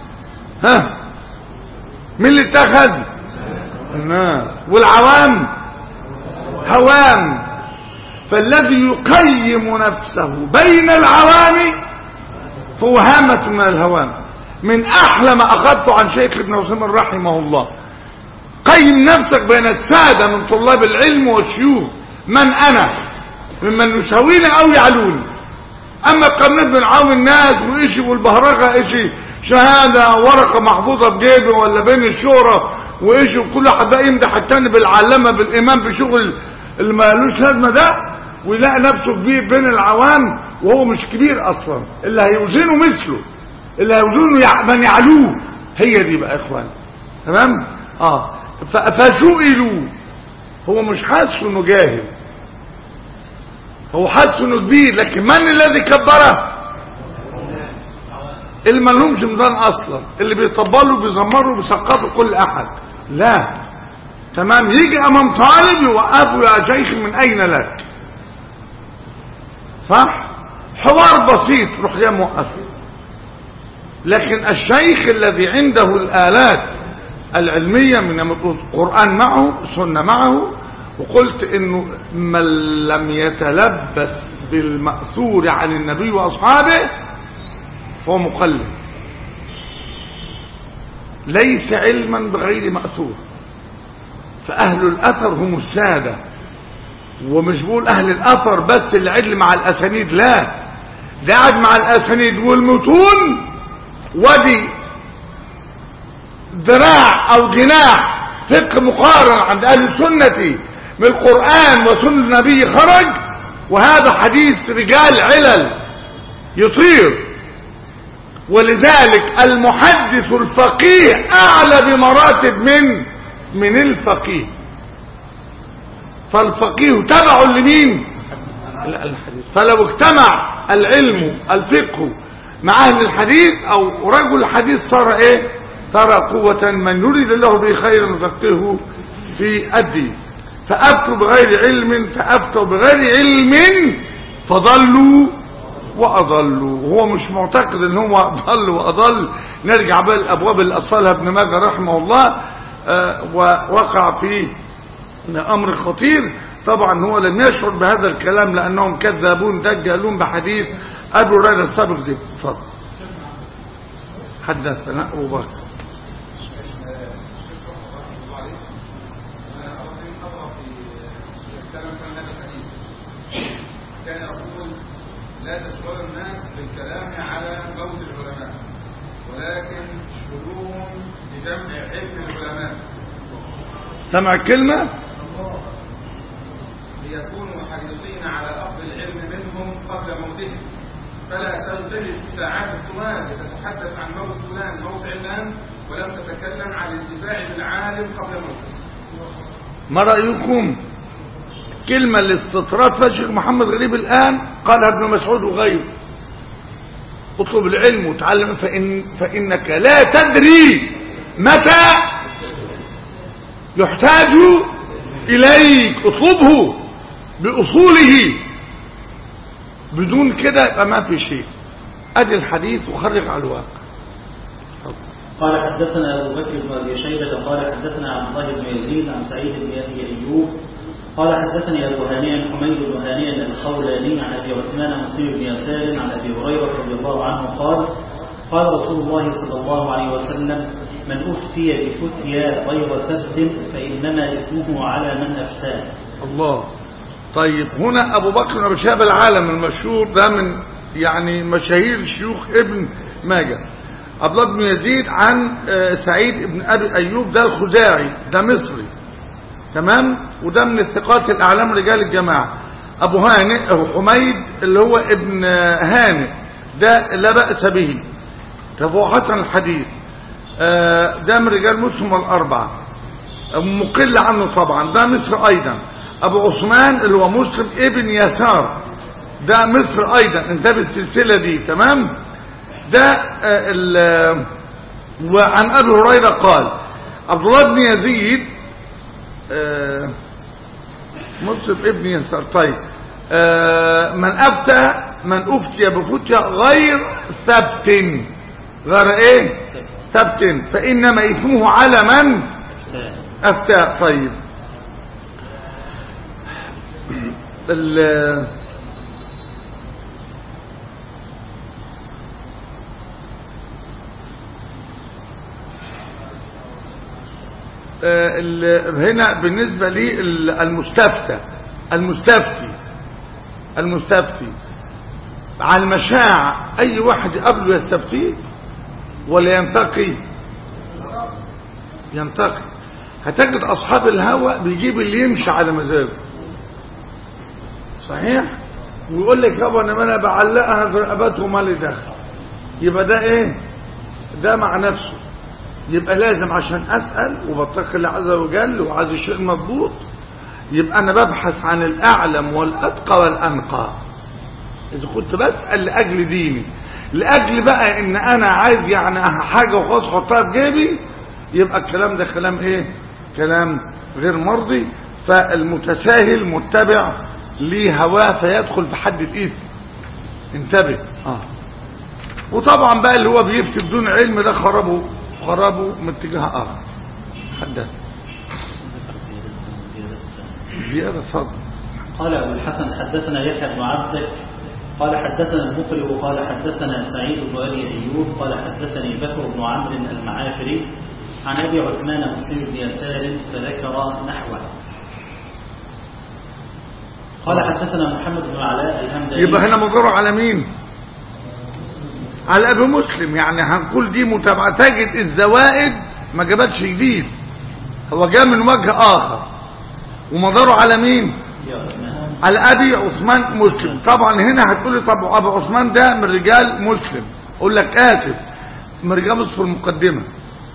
A: من اللي اتخذ الناس، والعوام هوام. فالذي يقيم نفسه بين العوام فهو هامة من الهوام. من أحلى ما أخذت عن شيخ ابن عثيمين رحمه الله، قيم نفسك بين السادة من طلاب العلم والشيوخ، من أنا ممن يساويني أو يعلوني. أما قرنت من عون الناس وإيشي والبهرجة إيشي شهادة ورقة محفوظة بجيبي ولا بين الشهرة وإيشي، وكل واحد بقى يمدح التاني بالعلامة بالإمام بشغل اللي ما لوش لازمة ده، ويلاقي نفسه كبير بين العوام وهو مش كبير أصلا. اللي هيوزنه مثله، اللي هيوزنه من يعلوه، هي دي بقى إخوان. تمام؟ فسئلوا، هو مش حاسس انه جاهل، هو حاسس انه كبير، لكن من الذي كبره؟ اللي ما لهمش ميزان اصلا، اللي بيطبلوا بيزمروا بيسقطوا كل احد. لا. تمام. يجي امام طالب يوقفه، يا شيخ من اين لك؟ صح؟ حوار بسيط روح جاي موقفه. لكن الشيخ الذي عنده الآلات العلمية من القرآن معه، السنة معه، وقلت انه من لم يتلبس بالمأثور عن النبي واصحابه هو مقلد، ليس علما بغير مأثور. فأهل الأثر هم السادة، ومش بقول أهل الأثر بس اللي عدل مع الأسانيد، لا، ده قاعد مع الأسانيد والمتون، ودي ذراع أو جناح فقه مقارن عند أهل السنة من القرآن وسنة النبي خرج، وهذا حديث رجال علل يطير ولذلك المحدث الفقيه أعلى بمراتب من الفقيه. فالفقيه تبع لمين؟ الحديث. فلو اجتمع العلم الفقه مع أهل الحديث أو رجل الحديث صار إيه؟ صار قوة. من يريد الله به خيرا يفقهه في الدين. فأفتوا بغير علم فضلوا وأضلوا. هو مش معتقد ان هو ضل وأضل. نرجع بقى الأبواب اللي أصلها ابن ماجه رحمه الله ووقع في أمر خطير. طبعا هو لم يشعر بهذا الكلام لأنهم كذابون دجالون بحديث أبي هريرة السابق ذكر. اتفضل. حدثنا أبو بكر.
C: كان يقول لا تشغل الناس بالكلام على موت العلماء ولكن اشغلوهم بجمع علم العلماء.
A: سمع كلمة
C: ليكونوا حريصين على أخذ العلم منهم قبل موتهم فلا تجلس ساعات الطوال لتتحدث عن موت فلان موت علان ولم تتكلم عن الانتفاع بالعالم قبل موته.
A: ما رأيكم كلمة الاستطراد فالشيخ محمد غريب الآن قالها ابن مسعود وغيره. اطلب العلم وتعلم فإنك لا تدري متى يحتاج إليك. اطلبه بأصوله. بدون كده يبقى ما في شيء. أدي الحديث وخرج على الواقع.
D: قال حدثنا أبو بكر بن أبي شيبة قال حدثنا عبد الله بن يزيد عن سعيد بن أبي أيوب قال حدثني أبو هانئ حميد بن هانئ الخولاني عن أبي عثمان مسلم بن يسار عن أبي هريرة رضي الله عنه قال قال رسول الله صلى الله عليه وسلم من أفتي بفتيا غير سبت فإنما إثمه على من أفتاه.
A: الله. طيب هنا أبو بكر بن أبي شيبة العالم المشهور ده من يعني مشاهير شيوخ ابن ماجه. عبد الله بن يزيد عن سعيد بن أبي أيوب ده الخزاعي ده مصري تمام وده من الثقات الأعلام رجال الجماعة. أبو هانئ أو حميد اللي هو ابن هانئ ده لا بأس به فهو حسن الحديث. ده من رجال مسلم الأربعة مقل عنه طبعا. ده مصر أيضا. أبو عثمان اللي هو مسلم ابن يسار ده مصر أيضا انتبه السلسلة دي تمام. ده وعن أبي هريرة قال عبد الله بن يزيد مسلم ابن يسار. طيب من أفتي بفتيا غير ثبت غير ايه ثبت فإنما إثمه على من أفتى. طيب هنا بالنسبة لي المستفتي على المشاع أي واحد قبله يستفتيه ولا ينتقي. هتجد أصحاب الهوى بيجيب اللي يمشي على مزاجه صحيح ويقول لك يابا أنا بعلقها في رقبته مالي دخل. يبقى ده ايه ده مع نفسه. يبقى لازم عشان أسأل وبتقي الله عز وجل وعايز الشيء مضبوط يبقى أنا ببحث عن الأعلم والأتقى والأنقى. إذا كنت بسأل لأجل ديني لأجل بقى إن أنا عايز يعني حاجة وخلاص حطها في جيبي يبقى الكلام ده كلام إيه كلام غير مرضي. فالمتساهل متبع لهواه فيدخل في حد الإثم. انتبه وطبعا بقى اللي هو بيفتي بدون علم ده خربوا من اتجاه آخر. حدث زيادة صدر.
D: قال أبو الحسن حدثنا يحيى بن عبدك قال حدثنا المقرئ قال حدثنا سعيد بن أبي أيوب قال حدثني بكر بن عمرو المعافري عن أبي عثمان مسلم بن يسار فذكر نحوه. قال حدثنا محمد بن علاء الهمداني.
A: يبقى هنا مضر على مين؟ على أبي مسلم. يعني هنقول دي متابعة. تجد الزوائد ما جابتش جديد هو جاء من وجه آخر ومضره على مين؟ على أبي عثمان مسلم. طبعا هنا هتقولي طب أبو عثمان ده من رجال مسلم اقول لك اسف مرجمس في المقدمة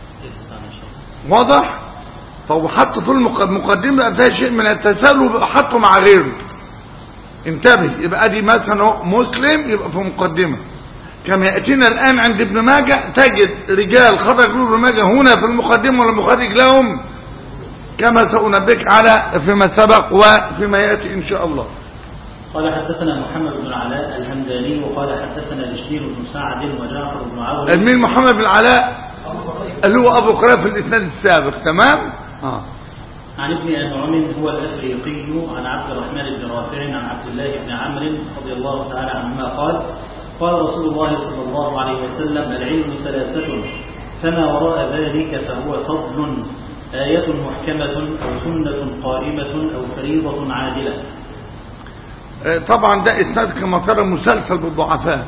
A: واضح. فهو حط في المقدمة فيها شيء من التساهل وحطه مع غيره. انتبه، يبقى ادي مثلا مسلم يبقى في مقدمة، كما يأتينا الآن عند ابن ماجه تجد رجال خرج له ابن ماجه هنا في المقدمة ولا مخرج لهم، كما سأنبهك على فيما سبق وفيما يأتي إن شاء الله.
D: قال حدثنا محمد بن العلاء الهمداني وقال حدثنا بشير بن سعد وجعفر بن عون.
A: المين محمد بن العلاء اللي هو أبو قريب في الإسناد السابق، تمام.
D: عن ابن أنعم هو الأفريقي عن عبد الرحمن بن رافع عن عبد الله بن عمرو رضي الله تعالى عنهما قال قال رسول الله صلى الله عليه وسلم العلم ثلاثة فما وراء ذلك فهو فضل آية محكمة أو سنة قائمة أو فريضة عادلة.
A: طبعا ده إسناد كما ترى مسلسل بالضعفاء.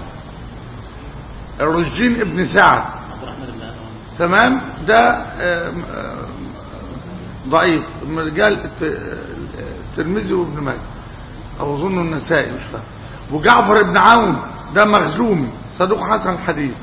A: الرجين ابن سعد تمام ده ضعيف من رجال الترمذي وابن ماجه او اظن النسائي مش فاهم. وجعفر بن عون ده مخزومي صدوق حسن الحديث.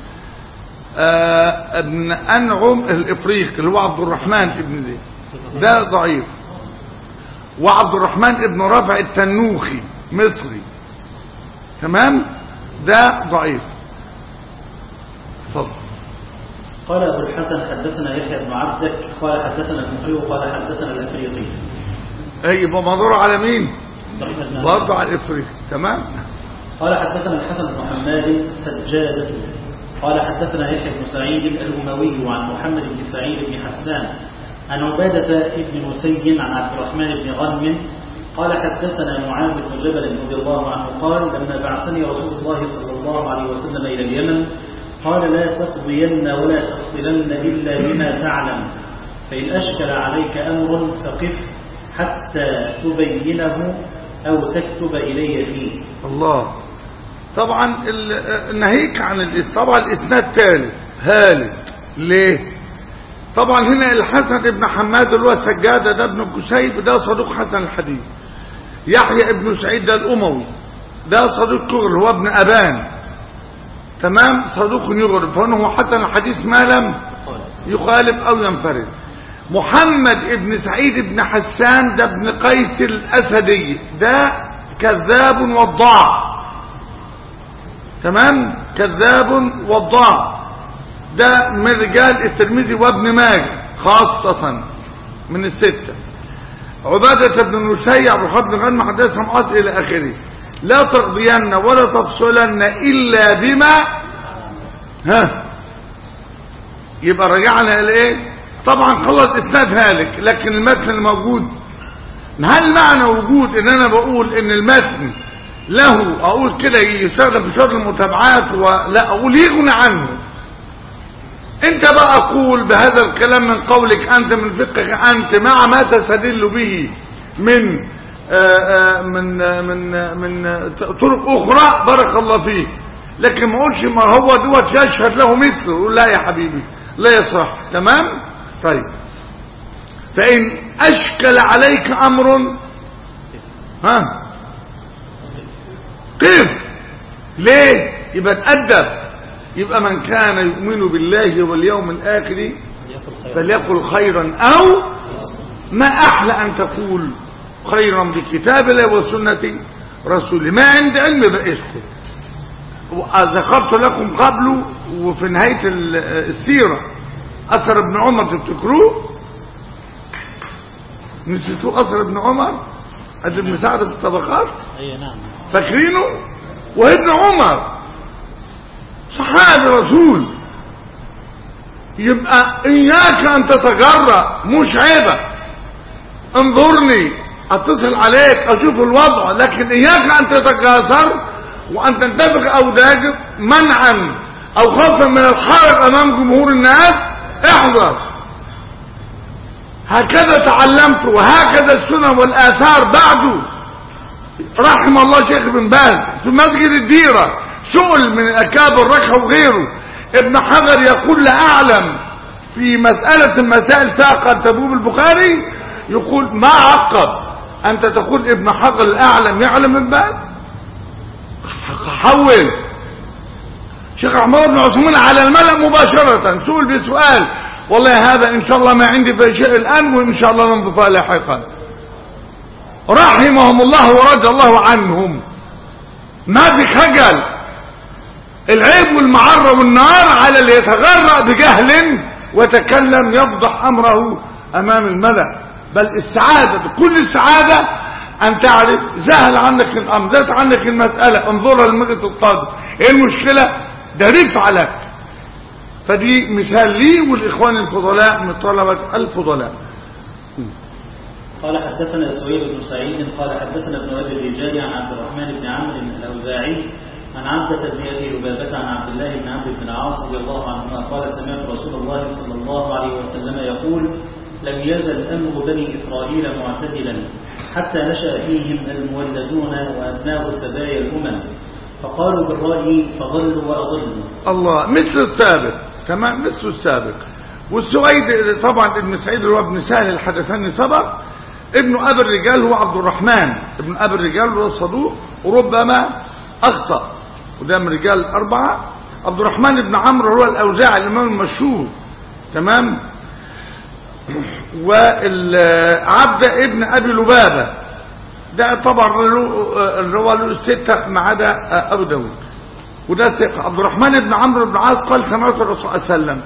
A: ابن انعم الافريقي اللي هو عبد الرحمن ابن زيد ده ضعيف. وعبد الرحمن ابن رافع التنوخي مصري تمام ده ضعيف. اتفضل.
D: قال أبو الحسن حدثنا يحيى بن عبدك قال حدثنا المحيو قال حدثنا الأفريقي.
A: يبقى مدور على مين؟ برضه على الأفريقي تمام.
D: قال حدثنا الحسن بن حماد سجادة قال حدثنا يحيى بن سعيد الأموي عن محمد بن سعيد بن حسان عن عبادة بن مسي عن عبد الرحمن بن غنم قال حدثنا معاذ بن جبل رضي الله عنه قال لما بعثني رسول الله صلى الله عليه وسلم إلى اليمن قال لا تقضين ولا تفصلن إلا بما تعلم فإن أشكل عليك أمر فقف حتى تبينه أو تكتب إلي فيه.
A: الله. طبعا ناهيك عن طبعا الإسناد ثالث هالك ليه؟ طبعا هنا الحسن بن حماد اللي هو السجادة ده ابن كسيب ده صدوق حسن الحديث. يحيى ابن سعيد ده الأموي ده صدوق كغل هو ابن أبان تمام صدوق يغرب فانه حسن الحديث ما لم يخالف او ينفرد. محمد ابن سعيد بن حسان ده ابن قيس الاسدي ده كذاب وضاع تمام كذاب وضاع ده من رجال الترمذي وابن ماجه خاصة من الستة. عبادة بن نسي عبد الرحمن بن غنم حدثهم عاص الى اخره. لا تقضين ولا تفصلن إلا بما يبقى رجعنا إلى إيه؟ طبعا خلص إسناد هالك لكن المتن الموجود هل معنى وجود إن أنا بقول إن المتن له أقول كده يستخدم في شرط المتابعات ولا أقول يغني عنه؟ أنت بقى أقول بهذا الكلام من قولك أنت من فقهك أنت مع ما تستدل به من طرق اخرى بارك الله فيك لكن ما اقولش ما هو دوت يشهد له مثله. لا يا حبيبي لا يصح تمام. طيب فان اشكل عليك امر قف ليه؟ يبقى تأدب. يبقى من كان يؤمن بالله واليوم الاخر فليقل خيرا او ما احلى ان تقول خيرا بكتاب الله وسنة رسوله. ما عند علم باسكم. ذكرت لكم قبله وفي نهاية السيرة أثر ابن عمر تفتكروه؟ نسيتوا أثر ابن عمر ابن سعد في الطبقات؟
D: أي نعم
A: فاكرينه؟ وابن عمر صحابي رسول. يبقى إياك أن تتجرأ مش عيبة انظرني اتصل عليك اشوف الوضع لكن اياك ان تتكاثر وان تنتفخ اوداجك منعا او خوفا من الحرج امام جمهور الناس. احذر. هكذا تعلمت وهكذا السنن والاثار بعده. رحم الله شيخ بن باز في مسجد الديرة سئل من الاكابر ركعه وغيره ابن حجر يقول لا اعلم في مسألة مسائل ساقة تبوب البخاري يقول ما عقب أنت تقول ابن حجر الأعلم يعلم من بعد. حول شيخ أحمد بن عثمان على الملأ مباشرة سئل بسؤال، والله هذا إن شاء الله ما عندي في شيء الآن وإن شاء الله ننظفها لاحقا، رحمهم الله ورضي الله عنهم. ما في خجل. العيب والمعرة والنار على اللي يتغرق بجهل وتكلم يفضح أمره أمام الملأ. بل السعادة، كل السعادة أن تعرف زهل عنك الأمر، زهل عنك المسألة، انظرها لمجلس القاضي، إيه المشكلة؟ ده رفع لك. فدي مثال لي والإخوان الفضلاء من طلبة الفضلاء.
D: قال حدثنا سويد بن سعيد قال حدثنا ابن أبي الرجال عن عبد الرحمن بن عمرو الأوزاعي عن عبدة بن أبي لبابة عن عبد الله بن عمرو بن العاص رضي الله عنهما قال سمعت رسول الله صلى الله عليه وسلم يقول: لم يزل أمر بني إسرائيل معتدلا حتى نشأ فيهم المولدون وأبناء سبايا الأمم، فقالوا بالرأي فضلوا وأضلوا.
A: الله، مثل السابق، تمام، مثل السابق. والسويد طبعا ابن سعيد هو ابن سهل الحدثاني سبق. ابن أبي الرجال هو عبد الرحمن ابن أبي الرجال، هو الصدوق وربما أخطأ، وده من رجال الأربعة. عبد الرحمن بن عمرو هو الأوزاعي الإمام المشهور، تمام. وعبد ابن أبي لبابة ده طبعا اللي هو له الستة ما عدا أبو داود، وده ثقة. عبد الرحمن بن عمرو بن العاص قال سمعت الرسول صلى الله عليه وسلم.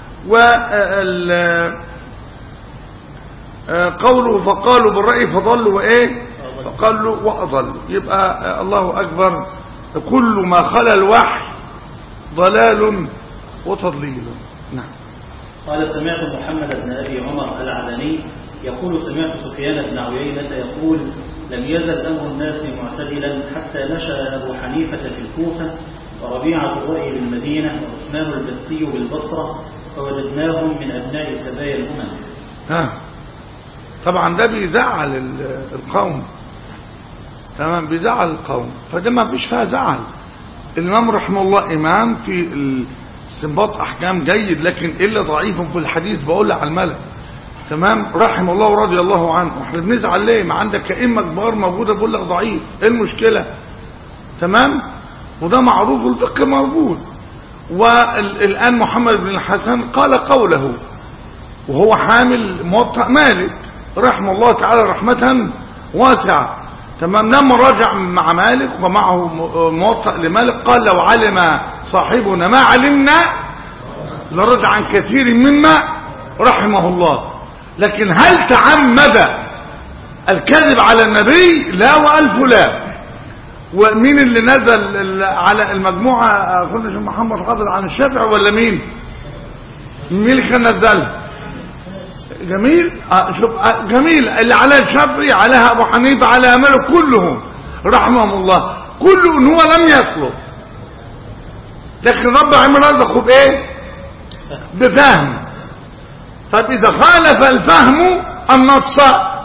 A: قوله فقالوا بالرأي فضلوا وإيه؟ فقالوا وأضلوا. يبقى الله أكبر، كل ما خلا الوحي ضلال وتضليل. نعم.
D: قال سمعت محمد بن أبي عمر العدني يقول سمعت سفيان بن عيينة يقول: لم يزل أمر الناس معتدلا حتى نشأ أبو حنيفة في الكوفة وربيعة الرأي بالمدينة وعثمان البتي بالبصرة فوجدناهم من أبناء سبايا الأمم.
A: طبعا ده بيزعل القوم، تمام، بيزعل القوم، فده ما فيش فيها زعل. الإمام رحمه الله إمام في استنباط أحكام جيد، لكن إلا ضعيف في الحديث بقول على الملأ، تمام، رحمه الله ورضي الله عنه. احنا بنزعل ليه؟ ما عندك أئمة كبار موجودة بقول لك ضعيف، ايه المشكلة؟ تمام، وده معروف والفقه موجود. والآن محمد بن الحسن قال قوله وهو حامل موطأ مالك رحمه الله تعالى رحمة واسعة، تمام. لما رجع مع مالك ومعه موطأ لمالك قال: لو علم صاحبنا ما علمنا لرجع عن كثير مما رحمه الله. لكن هل تعمد الكذب على النبي؟ لا وألف لا. ومين اللي نزل على المجموعة؟ كنا محمد حاضر عن الشافعي ولا مين اللي كان نزلها؟ جميل، شوف جميل، اللي على الشافعي عليها ابو حنيفه على مالك كلهم رحمهم الله، كله ان هو لم يطلب، لكن رب العالمين رزقه بايه؟ بفهم. طب اذا خالف الفهم النص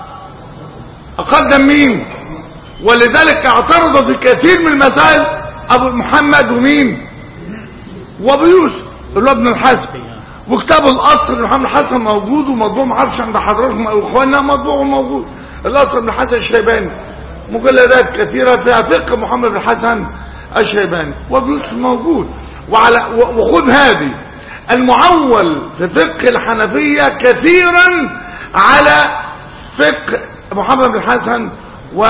A: اقدم مين؟ ولذلك اعترض في كثير من المسائل ابو محمد ومين وابو يوسف اللي هو ابن الحسن. وكتاب الاصل محمد الحسن موجود ومطبوع، ما اعرفش عند حضراتكم او اخواننا، مطبوع وموجود الاصل ابن الحسن الشيباني، مجلدات كثيره فيها فقه محمد بن الحسن الشيباني، وابو يوسف موجود. وخذ هذه المعول في فقه الحنفيه كثيرا على فقه محمد بن الحسن و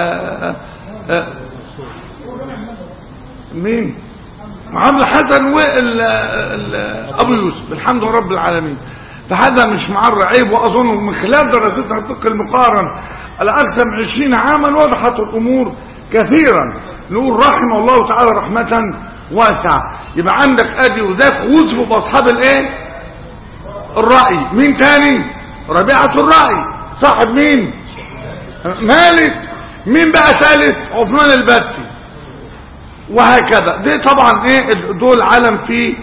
A: مين محمد الحسن وابو يوسف، الحمد لله رب العالمين. فهذا مش معر عيب، واظن من خلال دراستنا الفقه المقارن على اكثر من 20 عاما وضحت الامور كثيرا. نقول رحمه الله تعالى رحمه واسعه. يبقى عندك ادي وذاك وصفوا باصحاب الايه؟ الراي. مين تاني؟ ربيعه الراي صاحب مين؟ مالك. مين بقى ثالث؟ عثمان البتي. وهكذا. دي طبعا ايه؟ دول علم في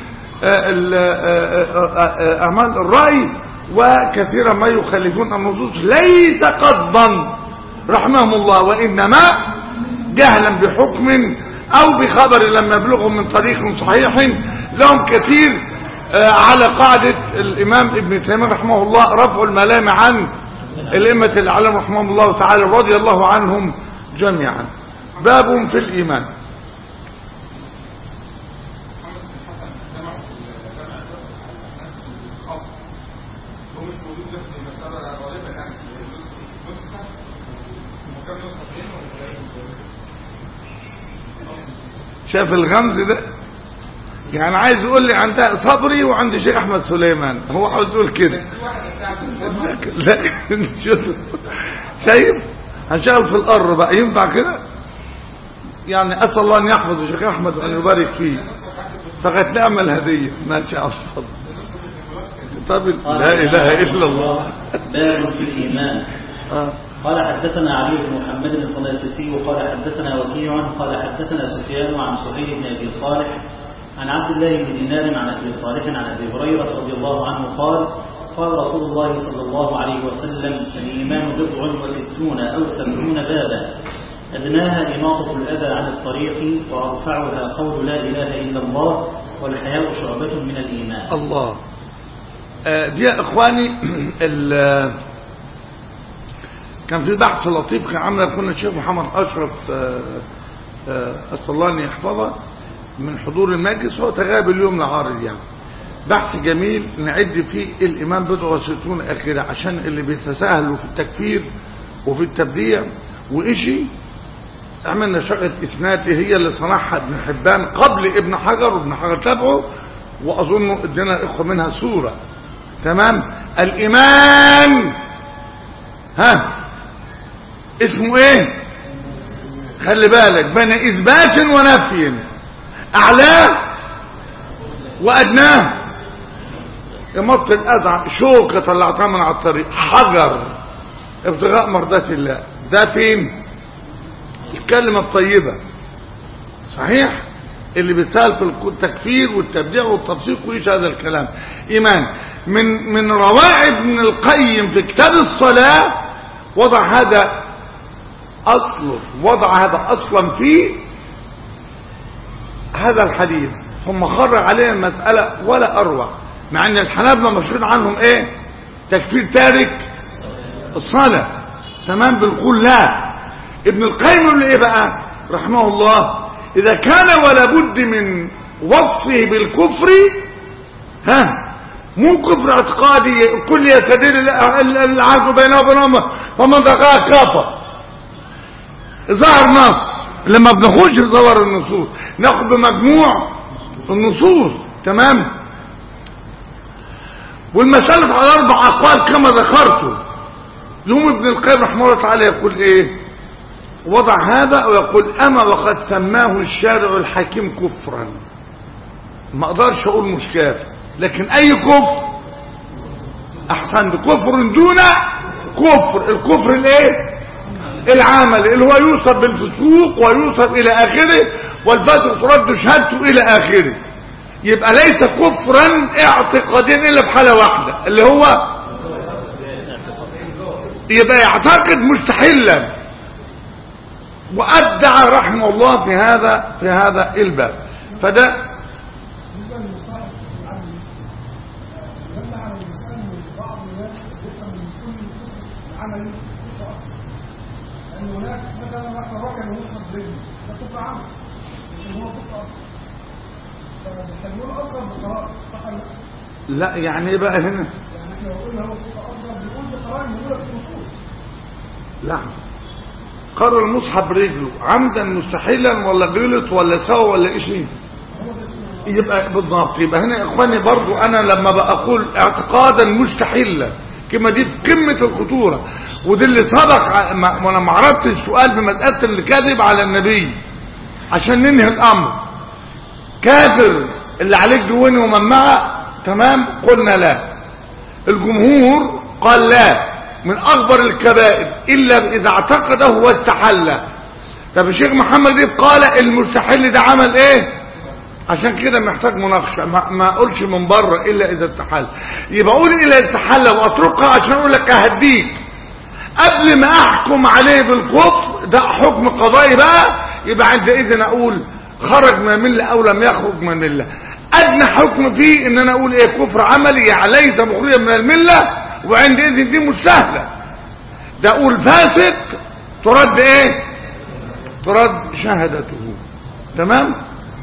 A: اعمال الرأي، وكثيرا ما يخالفون النصوص ليس قصدا رحمهم الله، وانما جهلا بحكم او بخبر لم يبلغهم من طريق صحيح لهم كثير. على قاعدة الامام ابن تيمية رحمه الله رفع الملام عن الائمة العلم رحمهم الله تعالى رضي الله عنهم جميعا. باب في الايمان. شاف الغمز ده؟ يعني عايز يقول لي عندها صبري وعند شيخ احمد سليمان، هو عاوز يقول كده. لكن شايف هنشغل في القر بقى، ينفع كده؟ يعني اسال الله ان يحفظ الشيخ احمد وان يبارك فيه، فقد نعمل هديه. ما شاء الله. طب لا اله الا الله.
D: باب في الايمان. قال حدثنا علي بن محمد الطنافسي قال حدثنا وكيع قال حدثنا سفيان عن سهيل بن ابي صالح عن عبد الله بن دينار عن ابي صالح عن ابي هريره رضي الله عنه قال قال رسول الله صلى الله عليه وسلم: الايمان 69 او 70 بابا، ادناها اماطه الاذى عن الطريق وارفعها قول لا اله الا الله، والحياء شعبة من الايمان.
A: الله. دي يا اخواني كان في بحث لطيف كان عامله كنا الشيخ محمد اشرف اسال الله ان يحفظه من حضور المجلس، هو تغاب اليوم العارض. يعني بحث جميل نعد فيه الإمام 69 أخيرا، عشان اللي بيتساهلوا في التكفير وفي التبديع وإشي. عملنا شغلة إسناد هي اللي صنعها ابن حبان قبل ابن حجر، وابن حجر تبعه، وأظن ادينا الإخوة منها سورة. تمام. الإيمان اسمه ايه؟ خلي بالك بين إثبات ونفي، أعلاه وأدناه. يمط الأذى، شوكة طلعتها من على الطريق، حجر ابتغاء مرضات الله، ده فين؟ الكلمة الطيبة. صحيح؟ اللي بيسال في التكفير والتبديع والتفسيق وإيش هذا الكلام. إيمان من روائع ابن القيم في كتاب الصلاة وضع هذا أصلا في هذا الحديث، ثم خرج علينا المسألة ولا أروع. مع أن الحنابلة مشهور عنهم إيه؟ تكفير تارك الصلاة. تمام. بالقول لا. ابن القيم يقول إيه بقى رحمه الله؟ إذا كان ولا بد من وصفه بالكفر، مو كفر اعتقادي كل يستدل العهد بينه وبينهم فمن دقاء كافر. ظهر نص، لما بنخش في ظهر النصوص ناخد بمجموع النصوص. تمام. والمسألة على 4 أقوال كما ذكرته. يوم ابن القيم رحمه الله تعالى يقول ايه؟ وضع هذا ويقول: اما وقد سماه الشارع الحكيم كفرا. ما اقدرش اقول مش كافر، لكن اي كفر احسن، كفر دون كفر. الكفر الايه؟ العمل اللي هو يوصف بالفسوق ويوصف الى اخره، والفاسق ترد شهادته الى اخره. يبقى ليس كفرا اعتقاديا الا بحاله واحده، اللي هو يبقى يعتقد مستحلا. وأبدع رحمه الله في هذا الباب. فده لا يعني ايه بقى هنا؟ لا، قرر المصحف برجله عمدا مستحيلا ولا غلط ولا سوى ولا ايش؟ يبقى بالضبط. يبقى هنا يا اخواني برضو انا لما بقول اعتقادا مستحيلا كما دي في قمه الخطوره، ودي اللي سبق وانا ما عرضتش السؤال بمساله الكذب على النبي عشان ننهي الامر. كافر اللي عليك دوني ومن معه. تمام. قلنا لا. الجمهور قال لا، من اكبر الكبائر الا اذا اعتقده واستحل. طب الشيخ محمد قال المستحل ده عمل ايه؟ عشان كده محتاج مناقشه. ما اقولش من بره الا اذا استحل. يبقى اقول الا استحل واتركها عشان اقول لك اهديك قبل ما احكم عليه بالكفر. ده حكم قضائي بقى. يبقى عندئذ اقول خرج من المله او لم يخرج من المله. ادنى حكم فيه ان انا اقول ايه؟ كفر عملي، يعني ليس مخرجا من المله، وعندئذ دي مش سهله. ده اقول فاسق ترد ايه؟ ترد شهادته. تمام.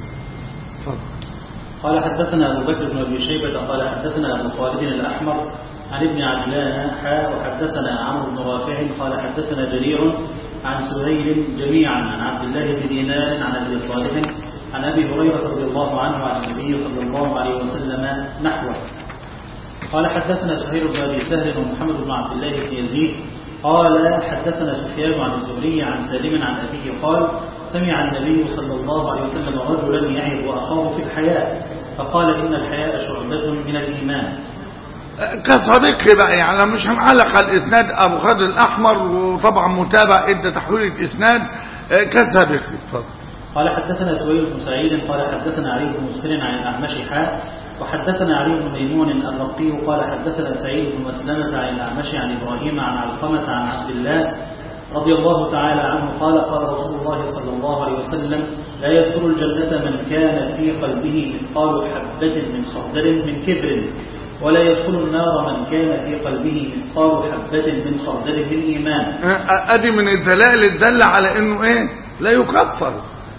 D: قال حدثنا ابو بكر بن ابي شيبه قال حدثنا ابو خالد الاحمر عن ابن عجلان وحدثنا عمرو بن رافع قال حدثنا جرير عن سهيل جميعا عن عبد الله بن دينار عن أبي صالح عن أبي هريرة رضي الله عنه عن النبي صلى الله عليه وسلم نحوه. قال حدثنا سهيل بن أبي سهل ومحمد بن عبد الله بن يزيد قال حدثنا سفيان عن الزهري عن سالم عن أبيه قال سمع النبي صلى الله عليه وسلم رجلا يعظ أخاه في الحياء فقال إن الحياء شعبة من الإيمان.
A: كصديقي بقى يعني مش هنعلق على الإسناد أبو خالد الأحمر وطبعا متابع إدى تحويل الإسناد كصديقي.
D: قال حدثنا سويل بن سعيد قال حدثنا علي بن مسلم عن الأعمش وحدثنا علي بن ميمون الرقي قال حدثنا سعيد بن مسلمة عن الأعمش عن إبراهيم عن علقمة عن عبد الله رضي الله تعالى عنه قال قال رسول الله صلى الله عليه وسلم لا يدخل الجنة من كان في قلبه مثقال حبة من خردل من كبر ولا يدخل النار من كان في قلبه مثقال حبة من خردل من إيمان.
A: أدي من الدلائل الدالة على إنه إيه لا يكفر.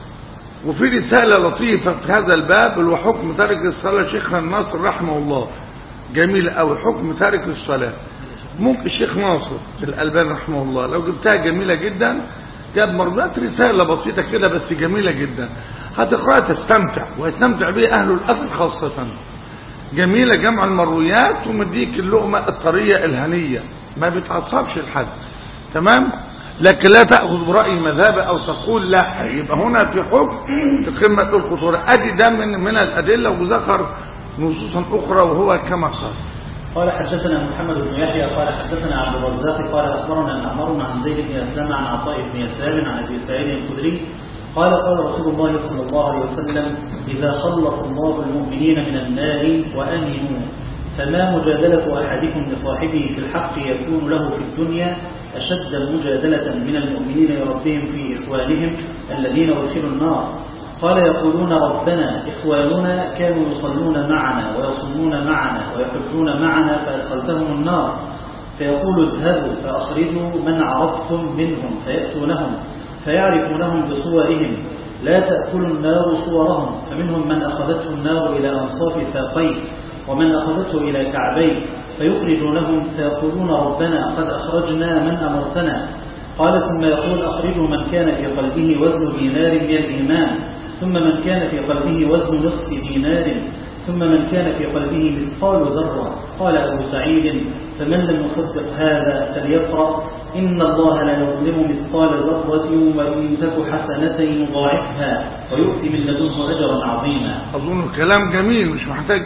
A: وفي رسالة لطيفة في هذا الباب اللي هو حكم تارك الصلاة شيخنا الناصر رحمه الله جميل أوي حكم تارك الصلاة. ممكن الشيخ ناصر الألباني رحمه الله لو جبتها جميلة جدا جاب مرات رسالة بسيطة كده بس جميلة جدا هتقرأها تستمتع ويستمتع بها أهل الأثر خاصة. جميلة جمع المرويات ومديك اللقمة الطرية الهنية ما بتعصبش الحد تمام. لكن لا تأخذ برأي مذهب أو تقول لا يبقى هنا في حكم في قمة الخطورة. أدي ده من الأدلة وذكر نصوصا أخرى وهو كما قال.
D: قال حدثنا محمد بن يحيى قال حدثنا عبد الرزاق قال أخبرنا معمر عن زيد بن أسلم عن عطاء بن يسار عن أبي سعيد الخدري قال قال رسول الله صلى الله عليه وسلم إذا خلص الله المؤمنين من النار وأمنوا فما مجادلة أحدكم لصاحبه في الحق يكون له في الدنيا أشد مجادلة من المؤمنين لربهم في إخوانهم الذين أدخلوا النار. قال يقولون ربنا إخواننا كانوا يصلون معنا ويصومون معنا ويحجون معنا فأدخلتهم النار فيقول اذهبوا فأخرجوا من عرفتم منهم فيأتونهم فيعرفونهم بصورهم لا تأكل النار صورهم فمنهم من أخذته النار إلى أنصاف ساقيه ومن أخذته إلى كعبيه فيخرجونهم فيقولون ربنا قد أخرجنا من أمرتنا. قال ثم يقول أخرجوا من كان في قلبه وزن دينار من الإيمان ثم من كان في قلبه وزن نصف دينار ثم من كان في قلبه مثقال ذرة. قال أبو سعيد فمن لم يصدق هذا فليقرأ إن الله لا يظلم مثقال ذرة وإن تك حسنة يضاعفها ويؤتي من لدنه أجرا عظيما.
A: أظن الكلام جميل مش محتاج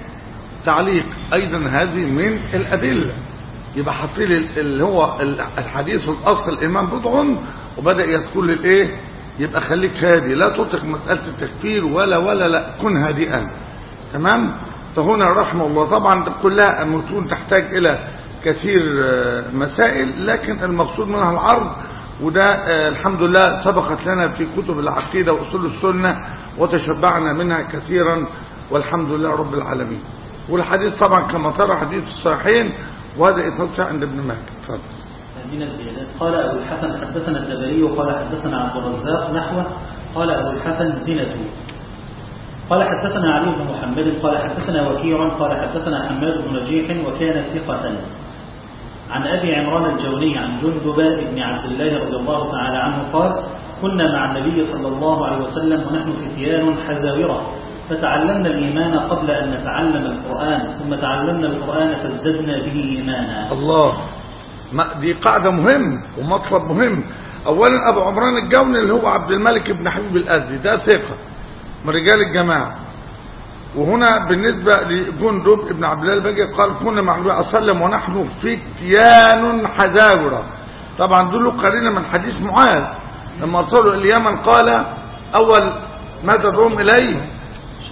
A: تعليق. أيضا هذه من الأدلة يبقى حطيل اللي هو الحديث والأصل الإيمان بضع وبدأ يدخل يبقى خليك هادي لا تطلق مسألة التكفير ولا لا كن هادئا تمام. فهنا رحمه الله طبعا كلها متون تحتاج إلى كثير مسائل لكن المقصود منها العرض وده الحمد لله سبقت لنا في كتب العقيدة وأصول السنة وتشبعنا منها كثيرا والحمد لله رب العالمين. والحديث طبعا كما ترى حديث الصحيحين وهذا إتصال عند ابن ماجه.
D: من الزيادات قال أبو الحسن حدثنا التبري قال حدثنا عبد الرزاق نحوه قال أبو الحسن زنة قال حدثنا علي بن محمد قال حدثنا وكيع قال حدثنا حماد بن نجيح وكان ثقة عن أبي عمران الجوني عن جندب بن عبد الله رضي الله تعالى عنه قال كنا مع النبي صلى الله عليه وسلم ونحن فتيان حزاورة فتعلمنا الإيمان قبل أن نتعلم القرآن ثم تعلمنا القرآن فازددنا به إيمانا.
A: الله دي قاعدة مهم ومطلب مهم. أولا أبو عمران الجوني اللي هو عبد الملك بن حبيب الأزدي ده ثقة من رجال الجماعة. وهنا بالنسبة لجندب ابن عبد الله البجلي قال كنا مع النبي صلى الله عليه وسلم ونحن فتيان حزاورة. طبعا دول قرينا من حديث معاذ لما ارسلوا اليمن قال أول ما تدعوهم إليه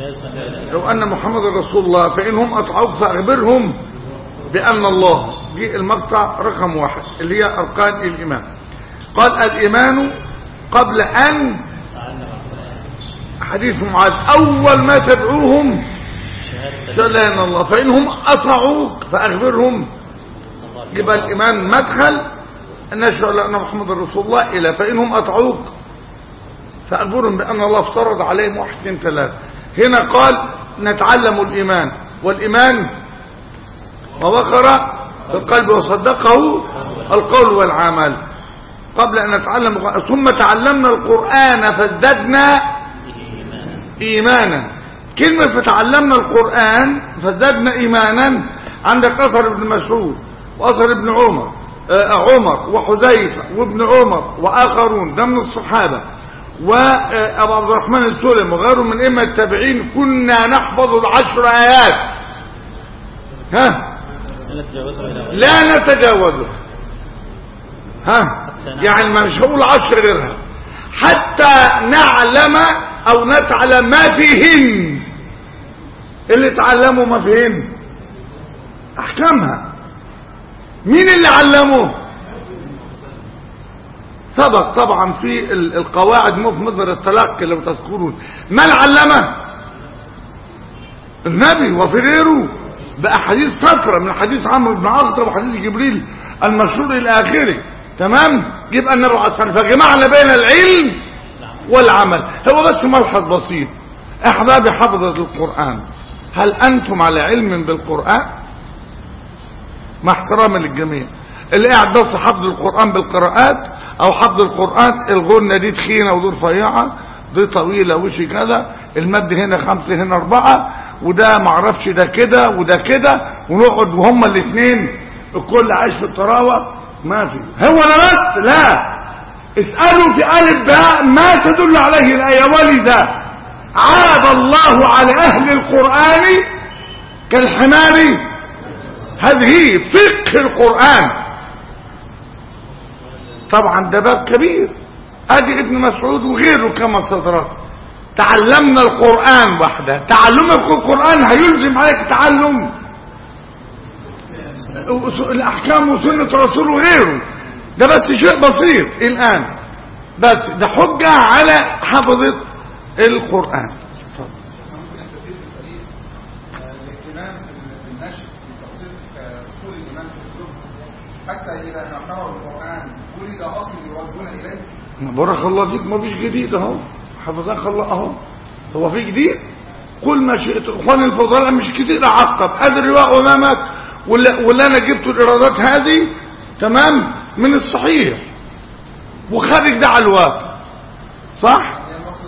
A: لو أن محمد رسول الله فإنهم أطعوك فأخبرهم بأن الله. دي المقطع رقم 1 اللي هي أركان الإيمان. قال الإيمان قبل أن حديث معاذ أول ما تدعوهم شهادة أن الله فإنهم أطعوك فأخبرهم. يبقى الإيمان مدخل نشهد أن محمد رسول الله إلى فإنهم أطعوك فأخبرهم بأن الله افترض عليهم 1 2 3. هنا قال نتعلم الإيمان والإيمان ما وقر في القلب وصدقه القول والعمل. قبل أن نتعلم ثم تعلمنا القرآن فازددنا إيمانا. كلمة فتعلمنا القرآن فازددنا إيمانا عندك أثر ابن مسعود وأثر ابن عمر وحذيفة وابن عمر وآخرون ده من الصحابة وأبو عبد الرحمن السلمي وغيره من إما التابعين كنا نحفظ 10 آيات لا نتجاوزها يعني ما مش هقول 10 غيرها حتى نعلم أو نتعلم ما فيهن. اللي تعلموا ما فيهن أحكامها. مين اللي علموه؟ سبق طبعا في القواعد في مصدر التلقي لو تذكرون. من علمه؟ النبي وفي غيره بأحاديث فترة من حديث عمرو بن عاص وحديث جبريل المشهور إلى آخره. تمام. يبقى النبي أصلا فجمعنا بين العلم والعمل. هو بس ملحظ بسيط. أحبابي حفظة القرآن هل أنتم على علم بالقرآن؟ مع احترام للجميع. اللي قاعد بس حفظ القرآن بالقراءات او حفظ القرآن الغنة دي تخينة ودي رفيعة دي طويلة وشي كذا المد هنا 5 هنا 4 وده معرفش ده كده وده كده ونقعد وهما الاثنين الكل عايش في الطراوة. ما في. هو انا بس لا اسألوا في ألف باء ما تدل عليه الآية. ولذا عاب الله على أهل القرآن كالحمار. هذه فقه القرآن. طبعا ده باب كبير. ادي ابن مسعود وغيره كما صدرت. تعلمنا القرآن وحده. تعلمك القرآن هيلزم عليك تعلم الأحكام وسنة رسول وغيره. ده بس شيء بسيط الآن بس ده حجة على حفظة القرآن.
C: حتى إذا نقرأوا القرآن ولد أصل يوجهون إليه.
A: بارك الله فيك. ما فيش جديد اهو حفظك الله اهو. هو في جديد؟ قل ما شئت. اخواني الفضلاء مش كتير اعقب. ادي الرواء امامك ولا انا جبت الايرادات هذه تمام من الصحيح وخارج ده على الواقع صح؟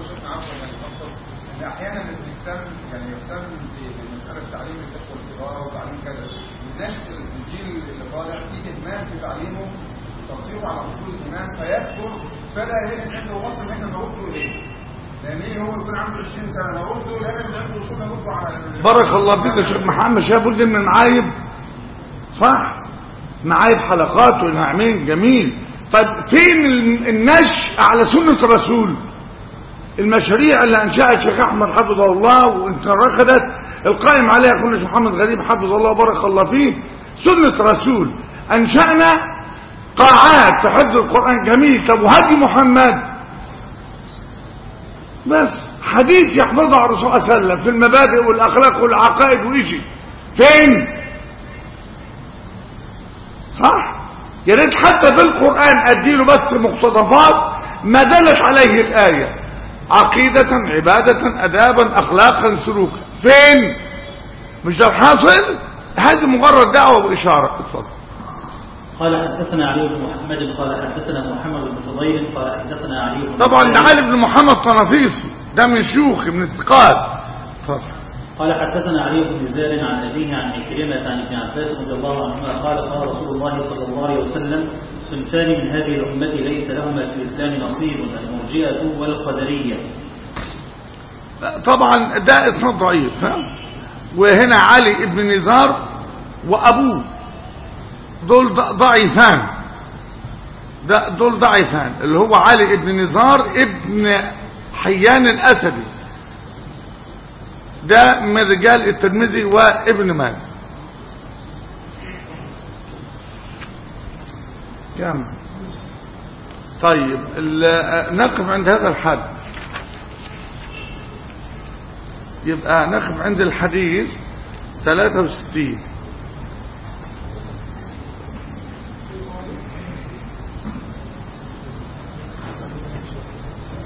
C: احيانا الانسان يعني يهتم بمساله تعليم الإخوة الصغار وتعليم كذا نشأ الجيل اللي طالع فيه اهتمام في تعليمه تصيره على اصول الايمان فيكبر فلا يجد عنده وصل ان احنا نرده اليه. لان هو يكون عنده 20 سنه نرده لا يجد عنده وصول نرده على.
A: بارك الله فيك يا شيخ محمد. شايف قلت من معايب صح؟ معايب حلقات ونعمين جميل. طيب فين النشء على سنه الرسول؟ المشاريع اللي انشأها الشيخ احمد حفظه الله وانتركدت القائم عليها كل الشيخ محمد غريب حفظه الله وبارك الله فيه سنة رسول. انشأنا قاعات في حفظ القرآن جميل. طب وهدي محمد بس حديث يحفظه على الرسول صلى الله عليه وسلم في المبادئ والاخلاق والعقائد ويجي فين صح؟ يا ريت حتى في القرآن اديله بس مقتطفات ما دلت عليه الآية. عقيدة عبادة أدابا أخلاقا سلوكا فين؟ مش ده الحاصل؟ هذه مجرد دعوة وإشارة. اتفضل.
D: قال حدثنا علي بن محمد قال حدثنا محمد بن فضيل قال حدثنا علي بن
A: طبعا ده علي بن محمد طنافيسي ده من شيوخ من الثقات. اتفضل.
D: قال حدثنا علي بن زار عن أبيه عن عكرمة عن ابن عباس رضي الله عنهما قال رسول الله صلى الله عليه وسلم صنفان من هذه الأمة ليس لهما في الإسلام نصيب المرجئة والقدرية.
A: طبعا ده اسناد ضعيف. وهنا علي بن نزار وأبوه دول ضعيفان. دول ضعيفان اللي هو علي بن نزار ابن حيان الأسدي ده من رجال الترمذي وابن ماجه. كم طيب نقف عند هذا الحد. يبقى نقف عند الحديث 63.